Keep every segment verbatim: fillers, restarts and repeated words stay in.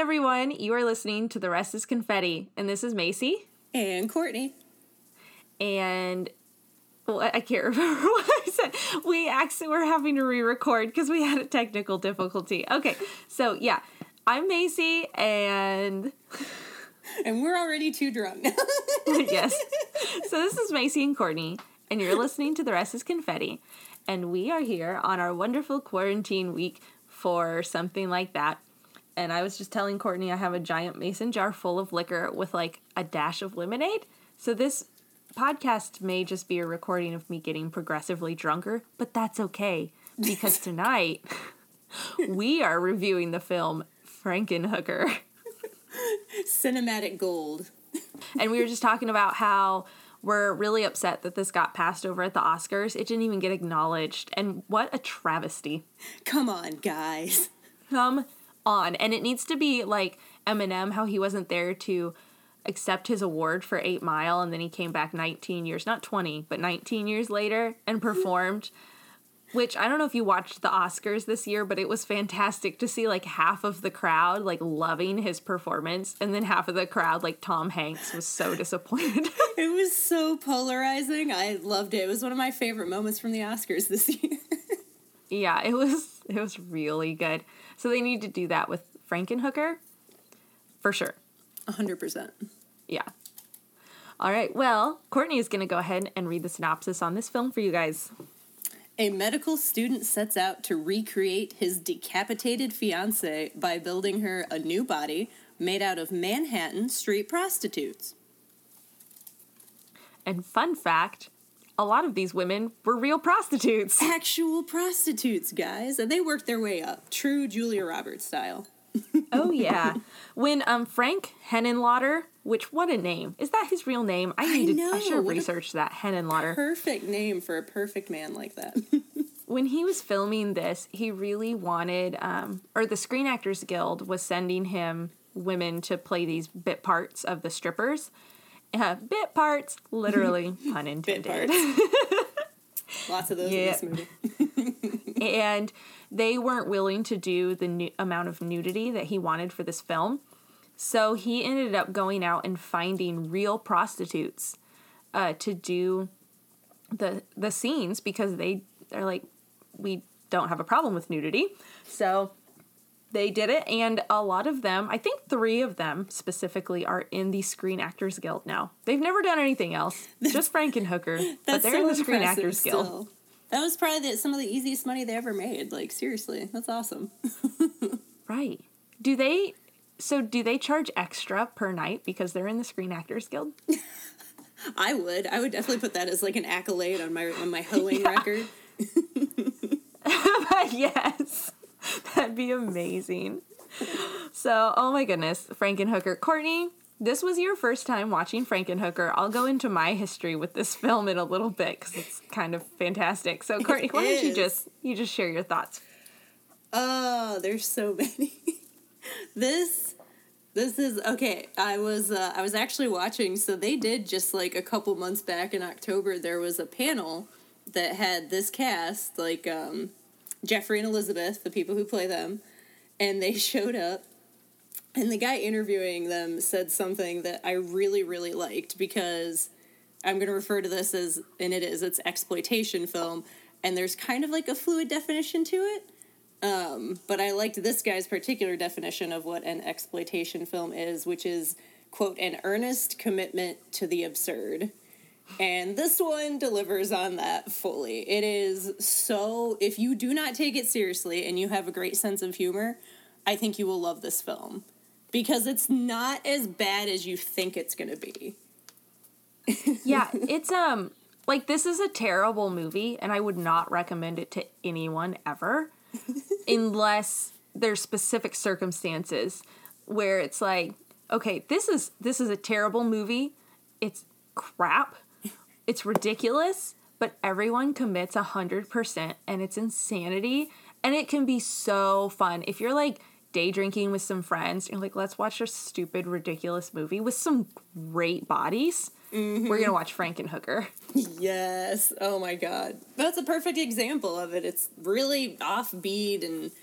everyone. You are listening to The Rest is Confetti, and this is Macy. And Courtney. And, well, I can't remember what I said. We actually were having to re-record because we had a technical difficulty. Okay, so yeah, I'm Macy, and... And we're already too drunk. Yes. So this is Macy and Courtney, and you're listening to The Rest is Confetti, and we are here on our wonderful quarantine week for something like that. And I was just telling Courtney I have a giant mason jar full of liquor with like a dash of lemonade. So this podcast may just be a recording of me getting progressively drunker, but that's okay because tonight we are reviewing the film Frankenhooker. Cinematic gold. And we were just talking about how we're really upset that this got passed over at the Oscars. It didn't even get acknowledged. And what a travesty. Come on, guys. Come on. And it needs to be like Eminem, how he wasn't there to accept his award for Eight Mile, and then he came back nineteen years, not twenty, but nineteen years later and performed, which I don't know if you watched the Oscars this year, but it was fantastic to see like half of the crowd like loving his performance, and then half of the crowd, like Tom Hanks, was so disappointed. It was so polarizing. I loved it. It was one of my favorite moments from the Oscars this year. Yeah, it was it was really good. So they need to do that with Frankenhooker, for sure. A hundred percent. Yeah. All right, well, Courtney is going to go ahead and read the synopsis on this film for you guys. A medical student sets out to recreate his decapitated fiancée by building her a new body made out of Manhattan street prostitutes. And fun fact, a lot of these women were real prostitutes. Actual prostitutes, guys. And they worked their way up. True Julia Roberts style. Oh, yeah. When um Frank Henenlotter, which, what a name. Is that his real name? I needed, I, I should have researched that. Henenlotter. Perfect name for a perfect man like that. When he was filming this, he really wanted, um, or the Screen Actors Guild was sending him women to play these bit parts of the strippers. Uh, bit parts, literally, pun intended. Bit parts. Lots of those Yeah. in this movie. And they weren't willing to do the nu- amount of nudity that he wanted for this film. So he ended up going out and finding real prostitutes uh, to do the the scenes because they they're like, we don't have a problem with nudity. So they did it, and a lot of them, I think three of them specifically, are in the Screen Actors Guild now. They've never done anything else, just Frankenhooker, but they're so in the Screen impressive Actors still. Guild. That was probably the, some of the easiest money they ever made. Like, seriously, that's awesome. Right. Do they, so do they charge extra per night because they're in the Screen Actors Guild? I would. I would definitely put that as like an accolade on my on my hoeing Yeah. record. Yes. That'd be amazing. So, oh my goodness, Frankenhooker. Courtney, this was your first time watching Frankenhooker. I'll go into my history with this film in a little bit because it's kind of fantastic. So, Courtney, It why don't you is. just you just share your thoughts? Oh, there's so many. this this is okay. I was uh, I was actually watching. So they did just like a couple months back in October. There was a panel that had this cast, like um, Jeffrey and Elizabeth, the people who play them, and they showed up. And the guy interviewing them said something that I really, really liked because I'm going to refer to this as, and it is, it's exploitation film, and there's kind of like a fluid definition to it. Um, but I liked this guy's particular definition of what an exploitation film is, which is, quote, an earnest commitment to the absurd. And this one delivers on that fully. It is so, if you do not take it seriously and you have a great sense of humor, I think you will love this film. Because it's not as bad as you think it's going to be. Yeah, it's, um, like, this is a terrible movie, and I would not recommend it to anyone ever, unless there's specific circumstances where it's like, okay, this is, this is a terrible movie, it's crap, it's ridiculous, but everyone commits one hundred percent, and it's insanity, and it can be so fun. If you're, like, day drinking with some friends, you're like, let's watch a stupid, ridiculous movie with some great bodies. Mm-hmm. We're gonna watch Frankenhooker. Yes. Oh my god. That's a perfect example of it. It's really offbeat and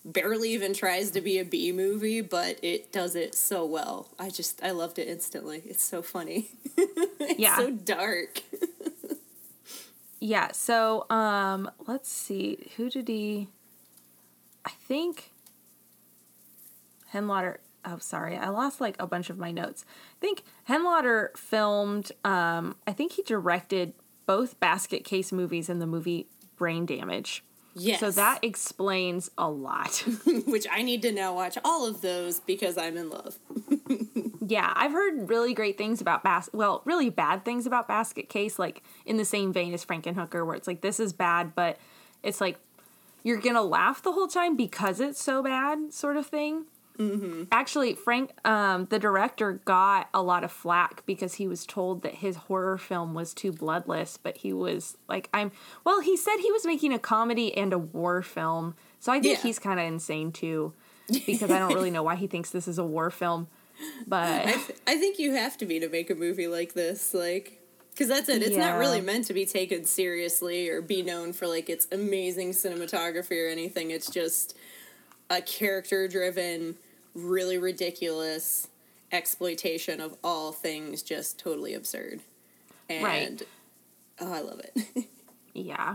barely even tries to be a B movie, but it does it so well. I just, I loved it instantly. It's so funny. It's yeah. so dark. Yeah, so, um, let's see. Who did he... I think Henlotter... Oh, sorry. I lost, like, a bunch of my notes. I think Henlotter filmed... Um, I think he directed both Basket Case movies and the movie Brain Damage. Yes. So that explains a lot. Which I need to now watch all of those because I'm in love. Yeah, I've heard really great things about Bas- well, really bad things about Basket Case, like in the same vein as Frankenhooker, where it's like, this is bad, but it's like, you're gonna laugh the whole time because it's so bad, sort of thing. Mm-hmm. Actually, Frank, um, the director, got a lot of flack because he was told that his horror film was too bloodless, but he was like, I'm, well, he said he was making a comedy and a war film, so I think yeah. he's kind of insane too, because I don't really know why he thinks this is a war film. But I, th- I think you have to be to make a movie like this, like, because that's it. It's yeah. not really meant to be taken seriously or be known for, like, its amazing cinematography or anything. It's just a character-driven, really ridiculous exploitation of all things just totally absurd. And, right. oh, I love it. Yeah.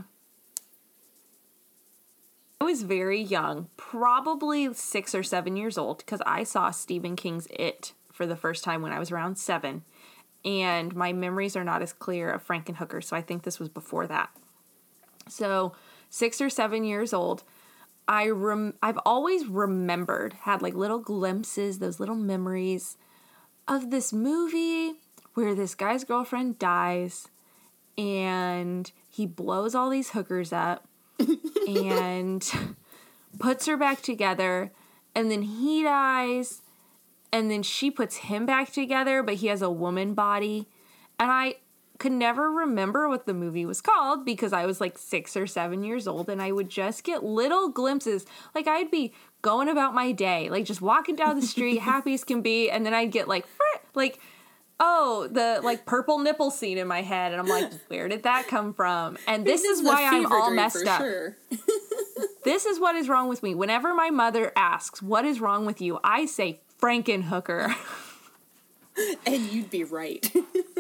I was very young, probably six or seven years old, because I saw Stephen King's It for the first time when I was around seven, and my memories are not as clear of Frankenhooker, so I think this was before that. So, six or seven years old, I rem- I've always remembered, had like little glimpses, those little memories of this movie where this guy's girlfriend dies, and he blows all these hookers up, and puts her back together, and then he dies, and then she puts him back together, but he has a woman body. And I could never remember what the movie was called because I was like six or seven years old, and I would just get little glimpses. Like, I'd be going about my day, like just walking down the street, happy as can be, and then I'd get like, like, oh, the like purple nipple scene in my head, and I'm like, where did that come from? And this is why I'm all messed up. Sure. This is what is wrong with me. Whenever my mother asks, what is wrong with you? I say Frankenhooker. And you'd be right.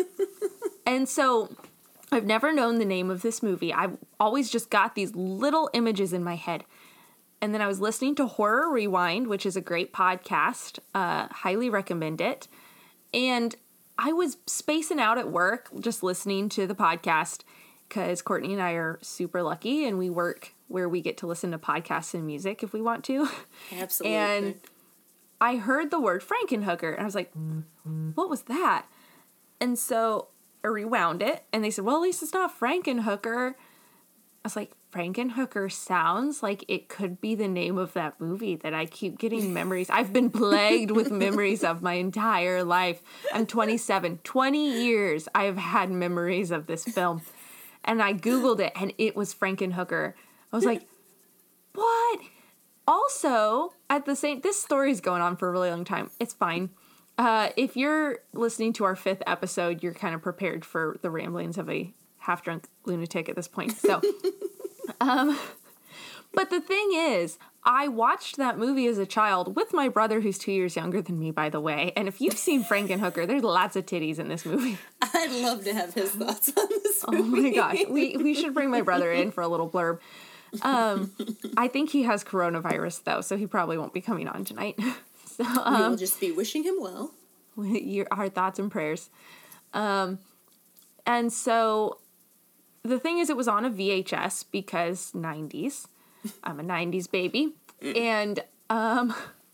And so I've never known the name of this movie. I've always just got these little images in my head. And then I was listening to Horror Rewind, which is a great podcast. Uh, highly recommend it. And I was spacing out at work, just listening to the podcast, because Courtney and I are super lucky, and we work where we get to listen to podcasts and music if we want to. Absolutely. And I heard the word Frankenhooker, and I was like, what was that? And so I rewound it, and they said, well, at least it's not Frankenhooker. I was like, Frankenhooker sounds like it could be the name of that movie that I keep getting memories. I've been plagued with memories of my entire life. I'm twenty-seven. twenty years I have had memories of this film. And I Googled it, and it was Frankenhooker. I was like, what? Also, at the same... This story's going on for a really long time. It's fine. Uh, if you're listening to our fifth episode, you're kind of prepared for the ramblings of a half-drunk lunatic at this point. So... Um, but the thing is, I watched that movie as a child with my brother, who's two years younger than me, by the way. And if you've seen Frankenhooker, there's lots of titties in this movie. I'd love to have his thoughts on this movie. Oh my gosh. We, we should bring my brother in for a little blurb. Um, I think he has coronavirus, though, so he probably won't be coming on tonight. So, um, we'll just be wishing him well. Your, our thoughts and prayers. Um, and so... The thing is, it was on a V H S because nineties. I'm a nineties baby. And um,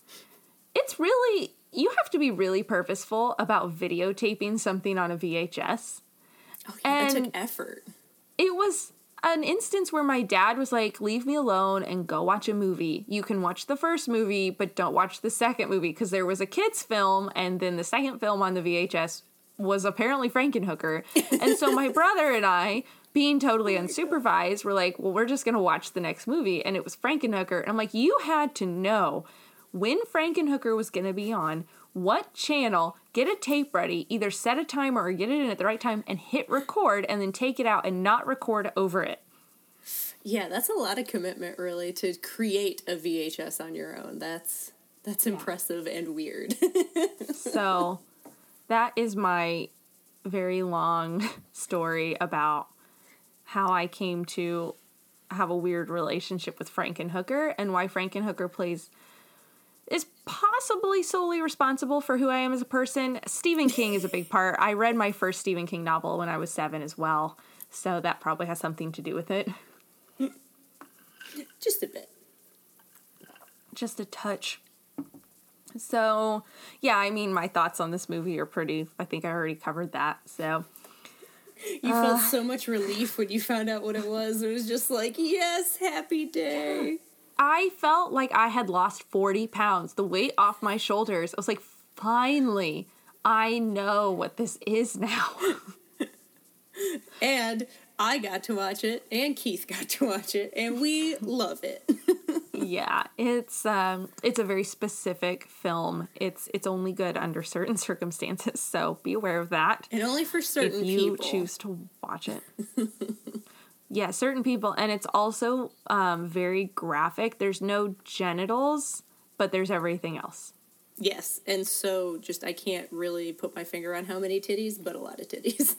it's really, you have to be really purposeful about videotaping something on a V H S. Oh, yeah, and that took effort. It was an instance where my dad was like, leave me alone and go watch a movie. You can watch the first movie, but don't watch the second movie, because there was a kid's film, and then the second film on the V H S was apparently Frankenhooker. And so my brother and I... being totally unsupervised, we're like, well, we're just going to watch the next movie. And it was Frankenhooker. And I'm like, you had to know when Frankenhooker was going to be on, what channel, get a tape ready, either set a timer or get it in at the right time, and hit record, and then take it out and not record over it. Yeah, that's a lot of commitment, really, to create a V H S on your own. That's that's Yeah. impressive and weird. So that is my very long story about how I came to have a weird relationship with Frankenhooker and why Frankenhooker plays is possibly solely responsible for who I am as a person. Stephen King is a big part. I read my first Stephen King novel when I was seven as well, so that probably has something to do with it. Just a bit. Just a touch. So, yeah, I mean, my thoughts on this movie are pretty, I think I already covered that, so. You felt so much relief when you found out what it was. It was just like, yes, happy day. I felt like I had lost forty pounds, the weight off my shoulders. I was like, finally, I know what this is now. And I got to watch it, and Keith got to watch it, and we love it. Yeah, it's um, it's a very specific film. It's it's only good under certain circumstances, so be aware of that. And only for certain if you people. choose to watch it. Yeah, certain people, and it's also um, very graphic. There's no genitals, but there's everything else. Yes, and so just I can't really put my finger on how many titties, but a lot of titties.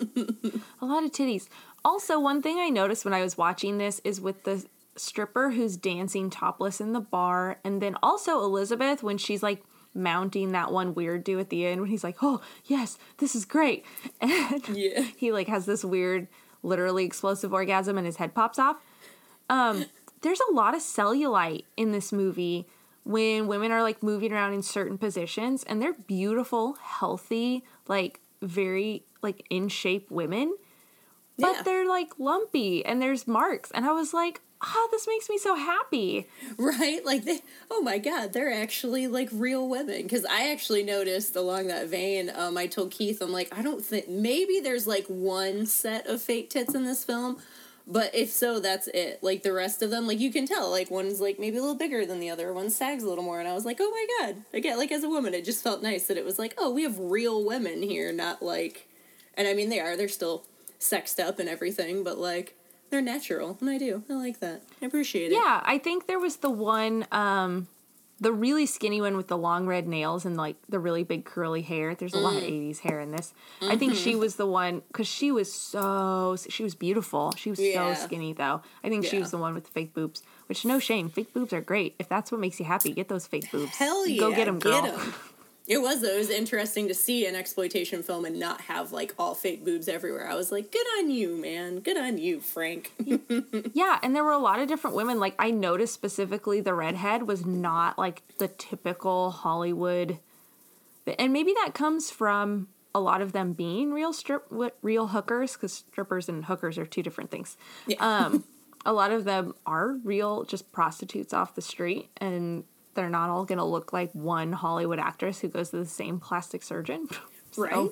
A lot of titties. Also, one thing I noticed when I was watching this is with the stripper who's dancing topless in the bar, and then also Elizabeth when she's like mounting that one weird dude at the end when he's like, oh, yes, this is great. And Yeah. he like has this weird, literally explosive orgasm and his head pops off. Um, there's a lot of cellulite in this movie when women are like moving around in certain positions, and they're beautiful, healthy, like very like in shape women, but Yeah. they're like lumpy and there's marks. And I was like, ah, this makes me so happy. Right? Like, they, oh my God, they're actually like real women. Because I actually noticed along that vein, um, I told Keith, I'm like, I don't think, maybe there's like one set of fake tits in this film. But if so, that's it. Like, the rest of them, like, you can tell. Like, one's, like, maybe a little bigger than the other. One sags a little more. And I was like, oh, my God. Again, like, as a woman, it just felt nice that it was like, oh, we have real women here, not, like... And, I mean, they are. They're still sexed up and everything, but, like, they're natural. And I do. I like that. I appreciate it. Yeah, I think there was the one, um, the really skinny one with the long red nails and, like, the really big curly hair. There's a mm. lot of eighties hair in this. Mm-hmm. I think she was the one, because she was so, she was beautiful. She was yeah. so skinny, though. I think yeah. she was the one with the fake boobs, which, no shame. Fake boobs are great. If that's what makes you happy, get those fake boobs. Hell yeah. Go get them, girl. Get 'em. It was, though. It was interesting to see an exploitation film and not have, like, all fake boobs everywhere. I was like, good on you, man. Good on you, Frank. Yeah, and there were a lot of different women. Like, I noticed specifically the redhead was not, like, the typical Hollywood... And maybe that comes from a lot of them being real strip, real hookers, because strippers and hookers are two different things. Yeah. Um, a lot of them are real, just prostitutes off the street, and... they're not all going to look like one Hollywood actress who goes to the same plastic surgeon. So, right?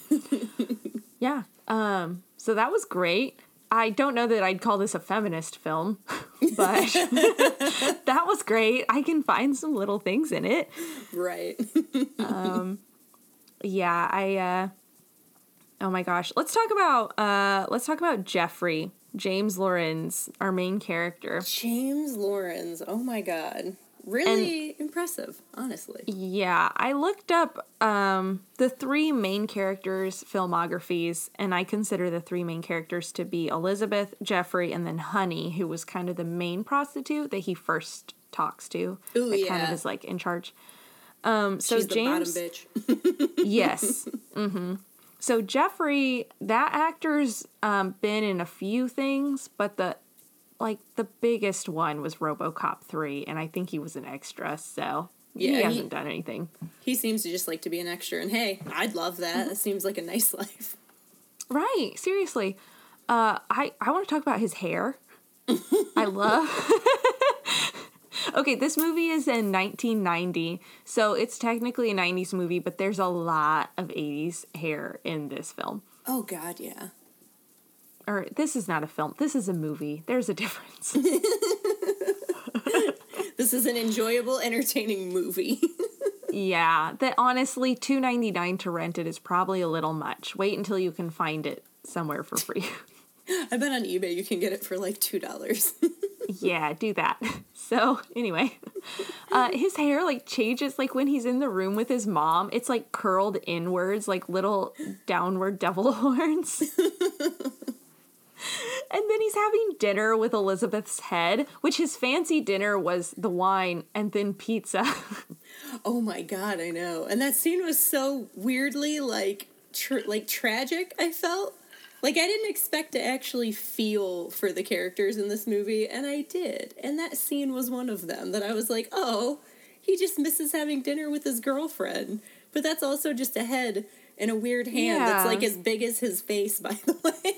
Yeah. Um, so that was great. I don't know that I'd call this a feminist film, but that was great. I can find some little things in it. Right. um, yeah, I, uh, oh my gosh. Let's talk about, uh, let's talk about Jeffrey, James Lawrence, our main character. James Lawrence. Oh my God. Really and, impressive, honestly. Yeah, I looked up um, the three main characters' filmographies, and I consider the three main characters to be Elizabeth, Jeffrey, and then Honey, who was kind of the main prostitute that he first talks to. Ooh, that yeah. kind of is like in charge. Um, so She's James, the bottom bitch. Yes. Mm-hmm. So Jeffrey, that actor's um, been in a few things, but the like the biggest one was RoboCop three, and I think he was an extra, so yeah, he hasn't he, done anything. He seems to just like to be an extra, and hey, I'd love that. It seems like a nice life. Right, seriously. Uh, I, I want to talk about his hair. I love... Okay, this movie is in nineteen ninety, so it's technically a nineties movie, but there's a lot of eighties hair in this film. Oh, God, yeah. Or, this is not a film. This is a movie. There's a difference. This is an enjoyable, entertaining movie. Yeah, that honestly, two ninety-nine to rent it is probably a little much. Wait until you can find it somewhere for free. I bet on eBay you can get it for like two dollars. Yeah, do that. So, anyway, uh, his hair, like, changes, like, when he's in the room with his mom, it's, like, curled inwards, like, little downward devil horns. And then he's having dinner with Elizabeth's head, which his fancy dinner was the wine and then pizza. Oh my god, I know. And that scene was so weirdly, like, tr- like tragic, I felt. Like, I didn't expect to actually feel for the characters in this movie, and I did. And that scene was one of them, that I was like, oh, he just misses having dinner with his girlfriend. But that's also just a head and a weird hand yeah. that's, like, as big as his face, by the way.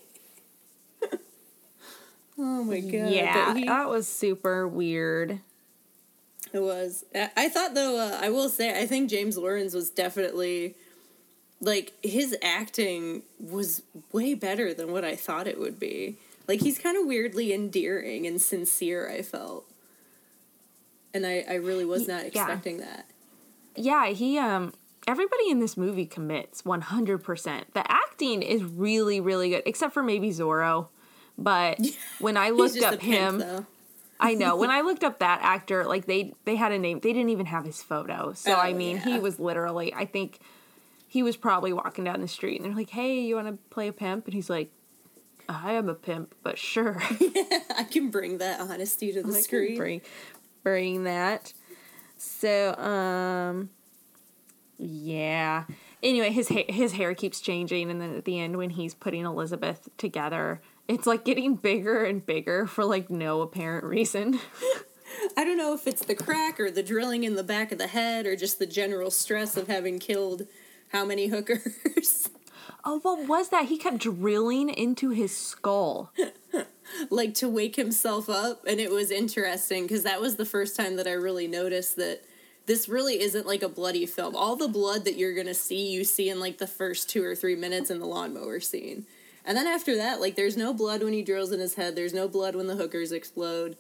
Oh, my God. Yeah, he, that was super weird. It was. I thought, though, uh, I will say, I think James Lawrence was definitely... Like, his acting was way better than what I thought it would be. Like, he's kind of weirdly endearing and sincere, I felt. And I, I really was not expecting yeah. that. Yeah, he, um, everybody in this movie commits one hundred percent. The acting is really, really good, except for maybe Zorro. But when I looked up him... Pimp, I know. When I looked up that actor, like, they, they had a name. They didn't even have his photo. So, oh, I mean, yeah. he was literally, I think... He was probably walking down the street, and they're like, hey, you want to play a pimp? And he's like, I am a pimp, but sure. Yeah, I can bring that honesty to the I screen. Can bring, bring that. So, um, yeah. Anyway, his, ha- his hair keeps changing, and then at the end, when he's putting Elizabeth together, it's, like, getting bigger and bigger for, like, no apparent reason. I don't know if it's the crack or the drilling in the back of the head or just the general stress of having killed... How many hookers? Oh, what was that? He kept drilling into his skull. Like, to wake himself up. And it was interesting, because that was the first time that I really noticed that this really isn't, like, a bloody film. All the blood that you're going to see, you see in, like, the first two or three minutes in the lawnmower scene. And then after that, like, there's no blood when he drills in his head. There's no blood when the hookers explode.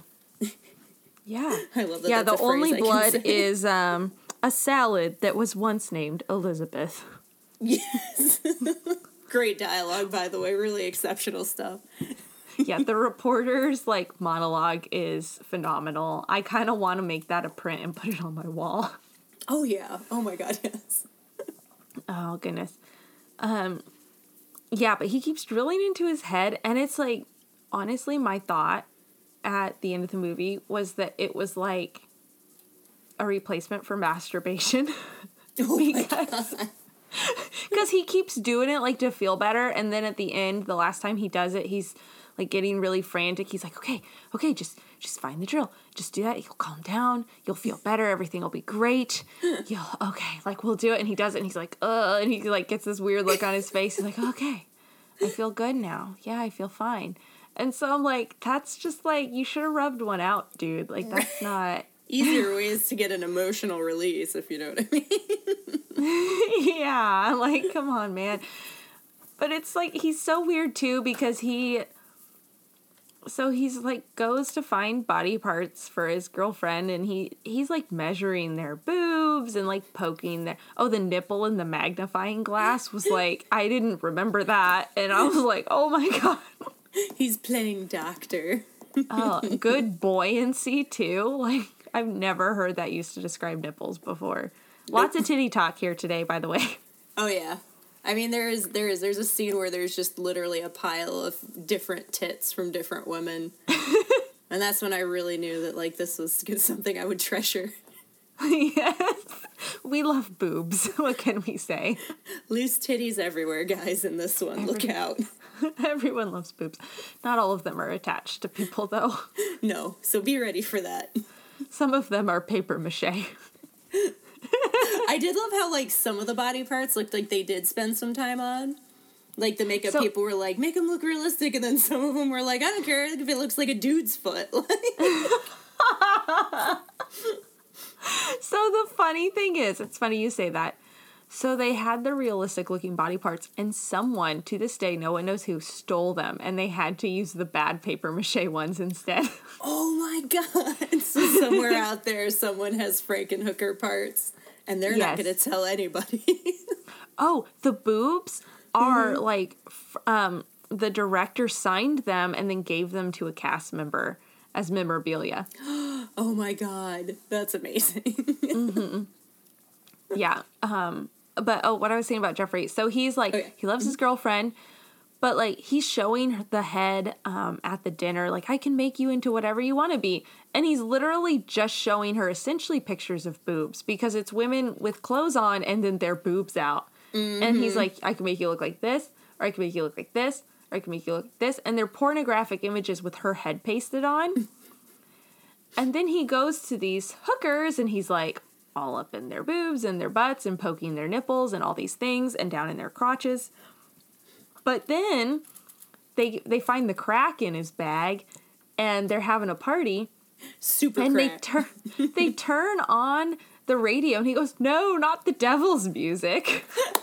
Yeah. I love that. Yeah, that's the a only phrase blood is... um. A salad that was once named Elizabeth. Yes. Great dialogue, by the way. Really exceptional stuff. Yeah, the reporter's, like, monologue is phenomenal. I kind of want to make that a print and put it on my wall. Oh, yeah. Oh, my God, yes. Oh, goodness. Um, yeah, but he keeps drilling into his head, and it's, like, honestly, my thought at the end of the movie was that it was, like, a replacement for masturbation. Oh because because he keeps doing it, like, to feel better, and then at the end, the last time he does it, he's, like, getting really frantic. He's like, okay, okay, just just find the drill. Just do that. You'll calm down. You'll feel better. Everything will be great. You'll, okay, like, we'll do it. And he does it, and he's like, uh, and he, like, gets this weird look on his face. He's like, okay, I feel good now. Yeah, I feel fine. And so I'm like, that's just, like, you should have rubbed one out, dude. Like, that's not... Easier ways to get an emotional release, if you know what I mean. Yeah, like, come on, man. But it's, like, he's so weird, too, because he... So he's, like, goes to find body parts for his girlfriend, and he he's, like, measuring their boobs and, like, poking their... Oh, the nipple in the magnifying glass was, like, I didn't remember that. And I was like, oh, my God. He's playing doctor. Oh, good buoyancy, too. Like... I've never heard that used to describe nipples before. Lots of titty talk here today, by the way. Oh, yeah. I mean, there is, there is, there's a scene where there's just literally a pile of different tits from different women. And that's when I really knew that, like, this was something I would treasure. Yes. We love boobs. What can we say? Loose titties everywhere, guys, in this one. Every- Look out. Everyone loves boobs. Not all of them are attached to people, though. No, so be ready for that. Some of them are paper mache. I did love how, like, some of the body parts looked like they did spend some time on. Like, the makeup so, people were like, make them look realistic, and then some of them were like, I don't care if it looks like a dude's foot. So the funny thing is, it's funny you say that. So they had the realistic looking body parts, and someone, to this day, no one knows who, stole them, and they had to use the bad paper mache ones instead. Oh my God. So somewhere out there, someone has Frankenhooker parts, and they're yes. not going to tell anybody. Oh, the boobs are, mm-hmm. like, f- um, the director signed them and then gave them to a cast member as memorabilia. Oh my God, that's amazing. mm-hmm. Yeah. Um, but, oh, what I was saying about Jeffrey. So he's like, okay. he loves his girlfriend, but like he's showing the head um, at the dinner, like, I can make you into whatever you want to be. And he's literally just showing her essentially pictures of boobs because it's women with clothes on and then their boobs out. Mm-hmm. And he's like, I can make you look like this, or I can make you look like this, or I can make you look like this. And they're pornographic images with her head pasted on. And then he goes to these hookers and he's like all up in their boobs and their butts and poking their nipples and all these things and down in their crotches. But then they they find the crack in his bag and they're having a party. Super and crack. they turn they turn on the radio and he goes, no, not the devil's music.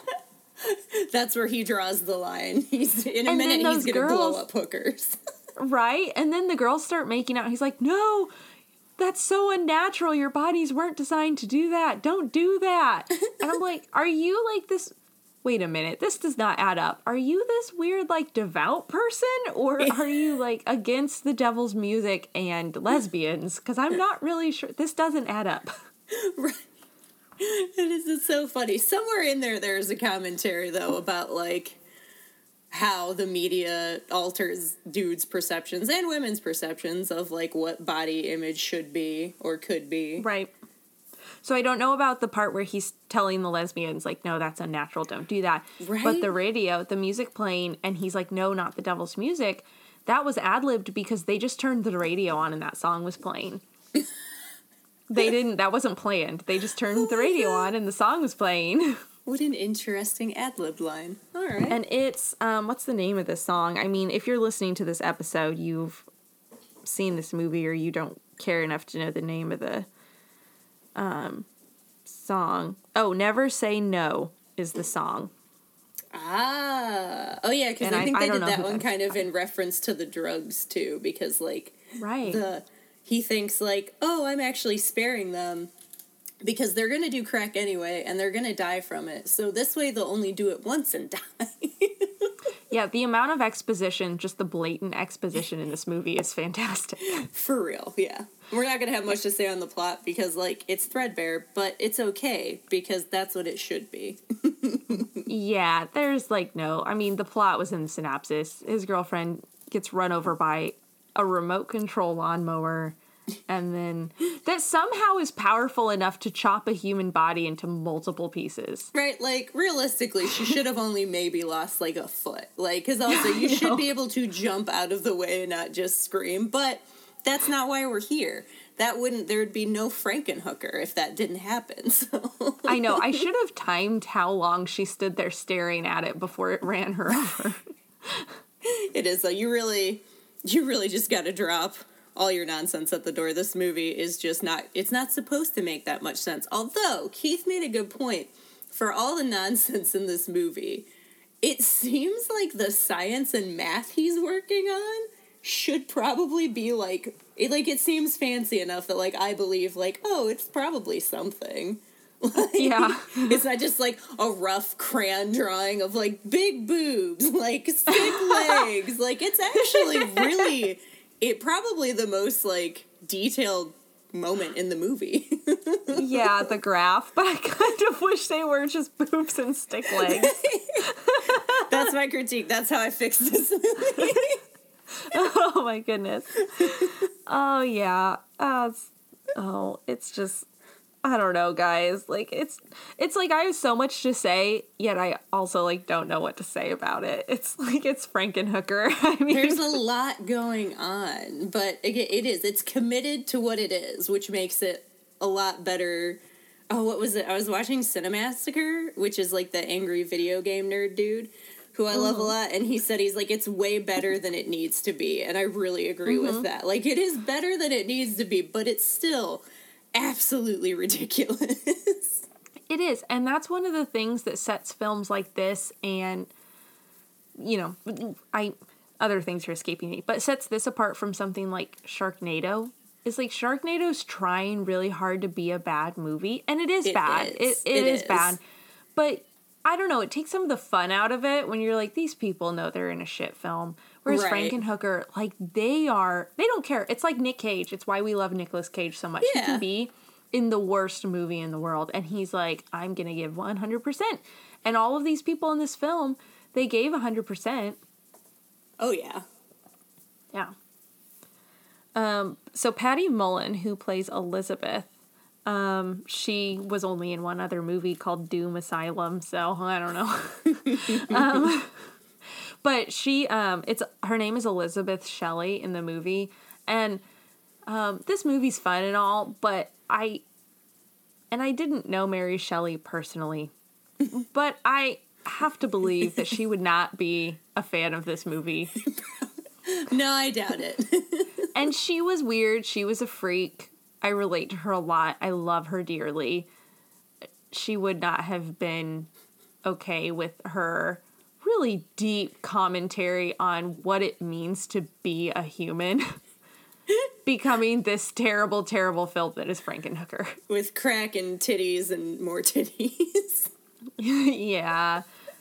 That's where he draws the line. He's in a and minute he's gonna girls, blow up hookers. Right? And then the girls start making out. He's like, no, that's so unnatural. Your bodies weren't designed to do that. Don't do that. And I'm like, are you like this? Wait a minute. This does not add up. Are you this weird, like, devout person? Or are you, like, against the devil's music and lesbians? Because I'm not really sure. This doesn't add up. Right. It is it's so funny. Somewhere in there, there's a commentary, though, about, like, how the media alters dudes' perceptions and women's perceptions of, like, what body image should be or could be. Right. So I don't know about the part where he's telling the lesbians, like, no, that's unnatural, don't do that. Right. But the radio, the music playing, and he's like, no, not the devil's music, that was ad-libbed because they just turned the radio on and that song was playing. They didn't, that wasn't planned. They just turned oh the radio God. on and the song was playing. What an interesting ad-lib line. All right. And it's, um, what's the name of this song? I mean, if you're listening to this episode, you've seen this movie or you don't care enough to know the name of the um, song. Oh, Never Say No is the song. Ah. Oh, yeah, because I think I, they I did that one kind of in reference to the drugs, too, because, like, right. the he thinks, like, oh, I'm actually sparing them because they're going to do crack anyway, and they're going to die from it. So this way they'll only do it once and die. Yeah, the amount of exposition, just the blatant exposition in this movie is fantastic. For real, yeah. We're not going to have much to say on the plot because, like, it's threadbare, but it's okay because that's what it should be. Yeah, there's, like, no... I mean, the plot was in the synopsis. His girlfriend gets run over by a remote control lawnmower, and then that somehow is powerful enough to chop a human body into multiple pieces. Right, like, realistically, she should have only maybe lost, like, a foot. Like, because also, you should be able to jump out of the way and not just scream, but that's not why we're here. That wouldn't, there would be no Frankenhooker if that didn't happen, so. I know, I should have timed how long she stood there staring at it before it ran her over. It is, though, you really, you really just gotta drop all your nonsense at the door. This movie is just not, it's not supposed to make that much sense. Although, Keith made a good point. For all the nonsense in this movie, it seems like the science and math he's working on should probably be, like, it, like, it seems fancy enough that, like, I believe, like, oh, it's probably something. Like, yeah. It's not just, like, a rough crayon drawing of, like, big boobs, like, stick legs. Like, it's actually really... It probably the most, like, detailed moment in the movie. Yeah, the graph, but I kind of wish they were just boobs and stick legs. That's my critique. That's how I fix this movie. Oh, my goodness. Oh, yeah. Uh, it's, oh, it's just... I don't know, guys. Like, it's it's like I have so much to say, yet I also, like, don't know what to say about it. It's like it's Frankenhooker. I mean, there's a lot going on, but again, it is. It's committed to what it is, which makes it a lot better. Oh, what was it? I was watching Cinemassacre, which is, like, the angry video game nerd dude, who I love mm. a lot, and he said he's like, it's way better than it needs to be, and I really agree mm-hmm. with that. Like, it is better than it needs to be, but it's still... absolutely ridiculous. It is, and that's one of the things that sets films like this and, you know, I other things are escaping me, but sets this apart from something like Sharknado. It's like Sharknado's trying really hard to be a bad movie, and it is it bad. Is. It, it, it is, is bad, but I don't know, it takes some of the fun out of it when you're like, these people know they're in a shit film. Whereas Right. Frankenhooker, like, they are, they don't care. It's like Nick Cage. It's why we love Nicolas Cage so much. Yeah. He can be in the worst movie in the world, and he's like, I'm going to give one hundred percent. And all of these people in this film, they gave one hundred percent. Oh, yeah. Yeah. Um, so Patty Mullen, who plays Elizabeth, um, she was only in one other movie called Doom Asylum, so I don't know. um, but she, um, it's her name is Elizabeth Shelley in the movie, and um, this movie's fun and all, but I, and I didn't know Mary Shelley personally, but I have to believe that she would not be a fan of this movie. No, I doubt it. And she was weird. She was a freak. I relate to her a lot. I love her dearly. She would not have been okay with her really deep commentary on what it means to be a human becoming this terrible, terrible film that is Frankenhooker. With crack and titties and more titties. Yeah.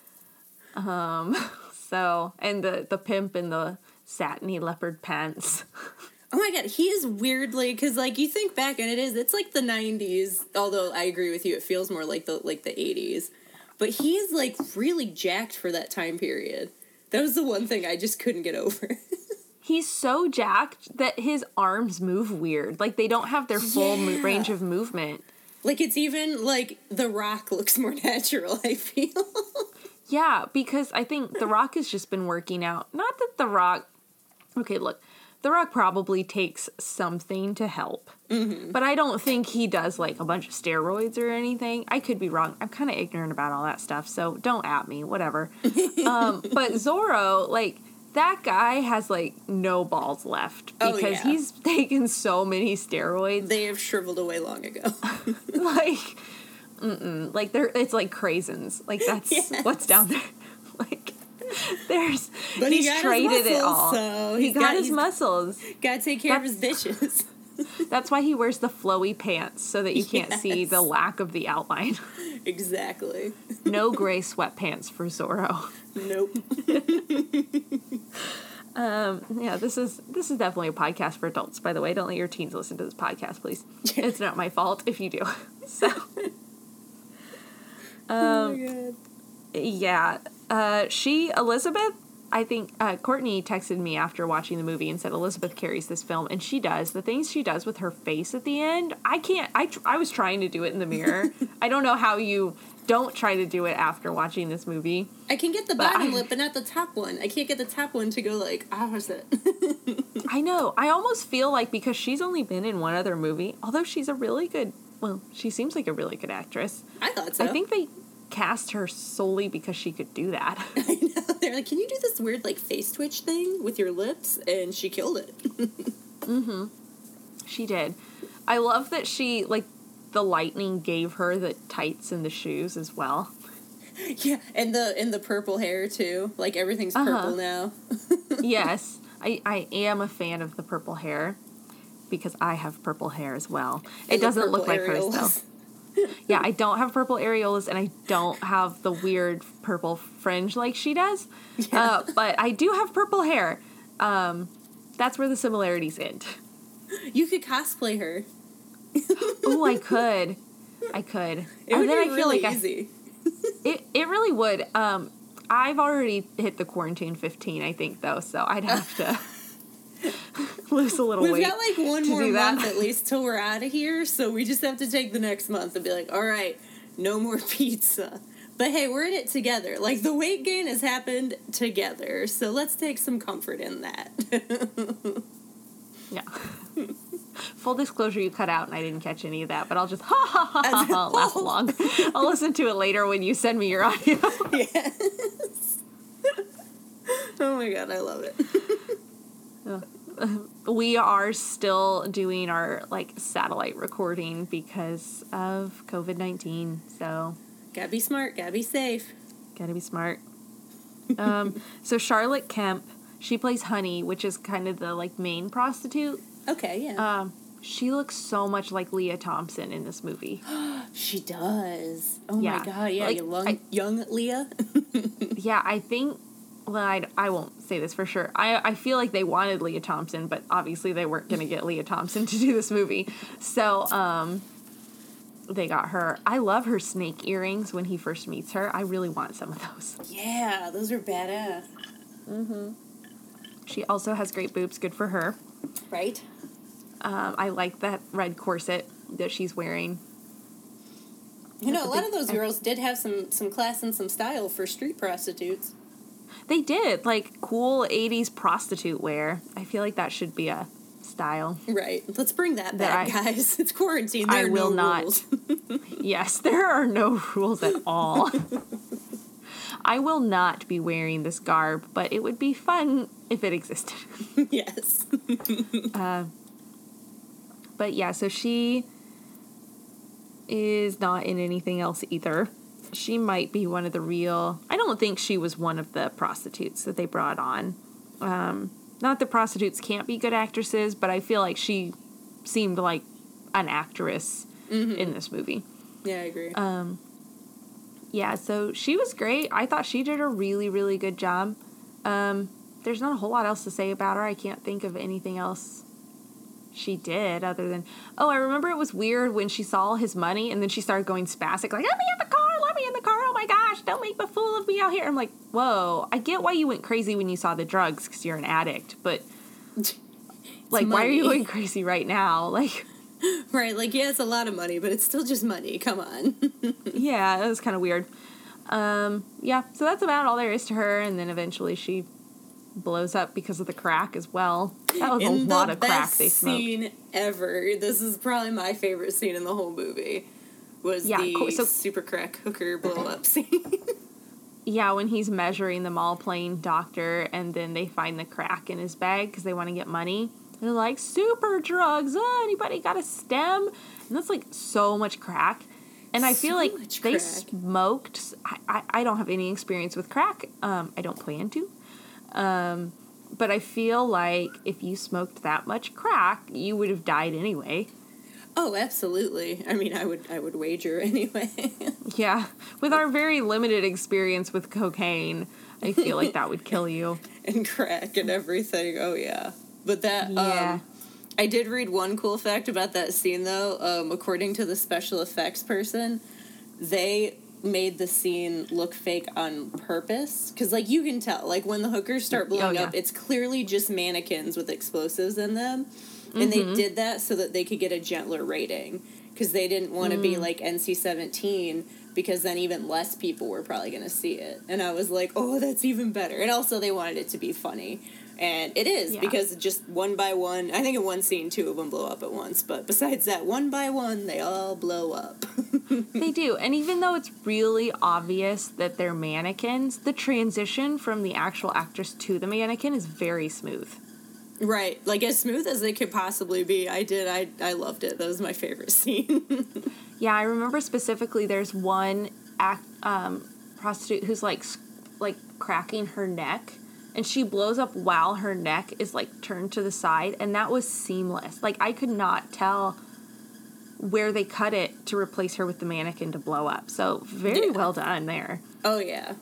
Um, so, and the, the pimp in the satiny leopard pants. Oh my god, he is weirdly, because like you think back and it is, it's like the nineties, although I agree with you, it feels more like the like the eighties. But he is like really jacked for that time period. That was the one thing I just couldn't get over. He's so jacked that his arms move weird. Like they don't have their full Yeah. mo- range of movement. Like it's even like The Rock looks more natural, I feel. Yeah, because I think The Rock has just been working out. Not that The Rock... Okay, look. The Rock probably takes something to help. Mm-hmm. But I don't think he does, like, a bunch of steroids or anything. I could be wrong. I'm kind of ignorant about all that stuff, so don't at me. Whatever. um, but Zorro, like, that guy has, like, no balls left. Because Oh, yeah. he's taken so many steroids. They have shriveled away long ago. like... Mm-mm. Like, they're, it's like craisins. Like, that's Yes. what's down there. Like, there's... But he he's got his traded it muscles, all. so he he's got, got- his he's- muscles. Gotta take care of his bitches. That's why he wears the flowy pants, so that you can't see Yes. the lack of the outline. Exactly. No gray sweatpants for Zorro. Nope. Um, yeah, this is this is definitely a podcast for adults, by the way. Don't let your teens listen to this podcast, please. It's not my fault if you do. So, Oh my god. yeah. Uh, she, Elizabeth, I think, uh, Courtney texted me after watching the movie and said Elizabeth carries this film, and she does. The things she does with her face at the end, I can't, I, tr- I was trying to do it in the mirror. I don't know how you don't try to do it after watching this movie. I can get the But bottom I- lip, but not the top one. I can't get the top one to go like opposite. I know. I almost feel like because she's only been in one other movie, although she's a really good, well, she seems like a really good actress. I thought so. I think they cast her solely because she could do that. I know. They're like, can you do this weird like face twitch thing with your lips? And she killed it. Mm-hmm. She did. I love that she, like, the lightning gave her the tights and the shoes as well. Yeah, and the and the purple hair too. Like everything's Uh-huh. purple now. Yes, I, I am a fan of the purple hair because I have purple hair as well. It And the doesn't look like purple hers, though. areolas. Yeah, I don't have purple areolas, and I don't have the weird purple fringe like she does. Yeah. Uh, but I do have purple hair. Um, that's where the similarities end. You could cosplay her. Oh, I could. I could. It would and then be I feel really like easy. I, it, it really would. Um, I've already hit the quarantine fifteen, I think, though, so I'd have to lose a little We've weight. got like one to more do that. month at least till we're out of here, so we just have to take the next month and be like, all right, no more pizza. But hey, we're in it together. Like the weight gain has happened together, so let's take some comfort in that. Yeah. Full disclosure, you cut out and I didn't catch any of that, but I'll just ha ha ha ha, ha laugh along. I'll listen to it later when you send me your audio. Yes. Oh my god, I love it. We are still doing our like satellite recording because of covid nineteen, so Gotta be smart, gotta be safe. gotta be smart. Um, so Charlotte Kemp, she plays Honey, which is kind of the like main prostitute. Okay, yeah. Um, she looks so much like Leah Thompson in this movie. She does. Oh Yeah. my god, yeah, Like, young, I- young Leah. Yeah, I think, well, I, I won't say this for sure. I, I feel like they wanted Leah Thompson, but obviously they weren't going to get Leah Thompson to do this movie. So, um, they got her. I love her snake earrings when he first meets her. I really want some of those. Yeah, those are badass. Mm-hmm. She also has great boobs. Good for her. Right? Um, I like that red corset that she's wearing. You know, a lot of those girls did have some, some class and some style for street prostitutes. They did. Like, cool eighties prostitute wear. I feel like that should be a style. Right. Let's bring that That back, I- guys. It's quarantine. There I are will no not. rules. Yes, there are no rules at all. I will not be wearing this garb, but it would be fun if it existed. Yes. uh, but yeah, so she is not in anything else either. She might be one of the real... I don't think she was one of the prostitutes that they brought on. Um, not that prostitutes can't be good actresses, but I feel like she seemed like an actress mm-hmm. in this movie. Yeah, I agree. Um, yeah, so she was great. I thought she did a really, really good job. Um, there's not a whole lot else to say about her. I can't think of anything else she did other than... Oh, I remember it was weird when she saw his money and then she started going spastic, like, let me in the car, let me in the car, oh my gosh, don't make a fool of me out here. I'm like, whoa, I get why you went crazy when you saw the drugs because you're an addict, but, like, why are you going crazy right now? Like... Right, like, yeah, it's a lot of money, but it's still just money. Come on. Yeah, it was kind of weird. Um, yeah, so that's about all there is to her, and then eventually she blows up because of the crack as well. That was in a lot the of crack best they smoked. Scene ever. This is probably my favorite scene in the whole movie. Was Yeah, the cool. So, super crack hooker blow up scene. Yeah, when he's measuring them all playing doctor, and then they find the crack in his bag because they want to get money. They're like, super drugs. Oh, anybody got a stem? And that's like so much crack. And I feel So like much they crack. smoked. I, I, I don't have any experience with crack. Um, I don't plan to. Um, but I feel like if you smoked that much crack, you would have died anyway. Oh, absolutely. I mean, I would I would wager anyway. Yeah. With our very limited experience with cocaine, I feel like that would kill you. And crack and everything. Oh, yeah. But that, Yeah. um, I did read one cool fact about that scene, though. Um, according to the special effects person, they made the scene look fake on purpose. Because, like, you can tell, like, when the hookers start blowing Oh, yeah. up, it's clearly just mannequins with explosives in them. And mm-hmm. they did that so that they could get a gentler rating. Because they didn't want to mm. be, like, N C seventeen, because then even less people were probably going to see it. And I was like, oh, that's even better. And also they wanted it to be funny. And it is, yeah. because just one by one, I think in one scene, two of them blow up at once. But besides that, one by one, they all blow up. They do. And even though it's really obvious that they're mannequins, the transition from the actual actress to the mannequin is very smooth. Right. Like, as smooth as they could possibly be. I did. I, I loved it. That was my favorite scene. Yeah, I remember specifically there's one act, um, prostitute who's, like, like cracking her neck. And she blows up while her neck is, like, turned to the side. And that was seamless. Like, I could not tell where they cut it to replace her with the mannequin to blow up. So, very yeah. well done there. Oh, yeah.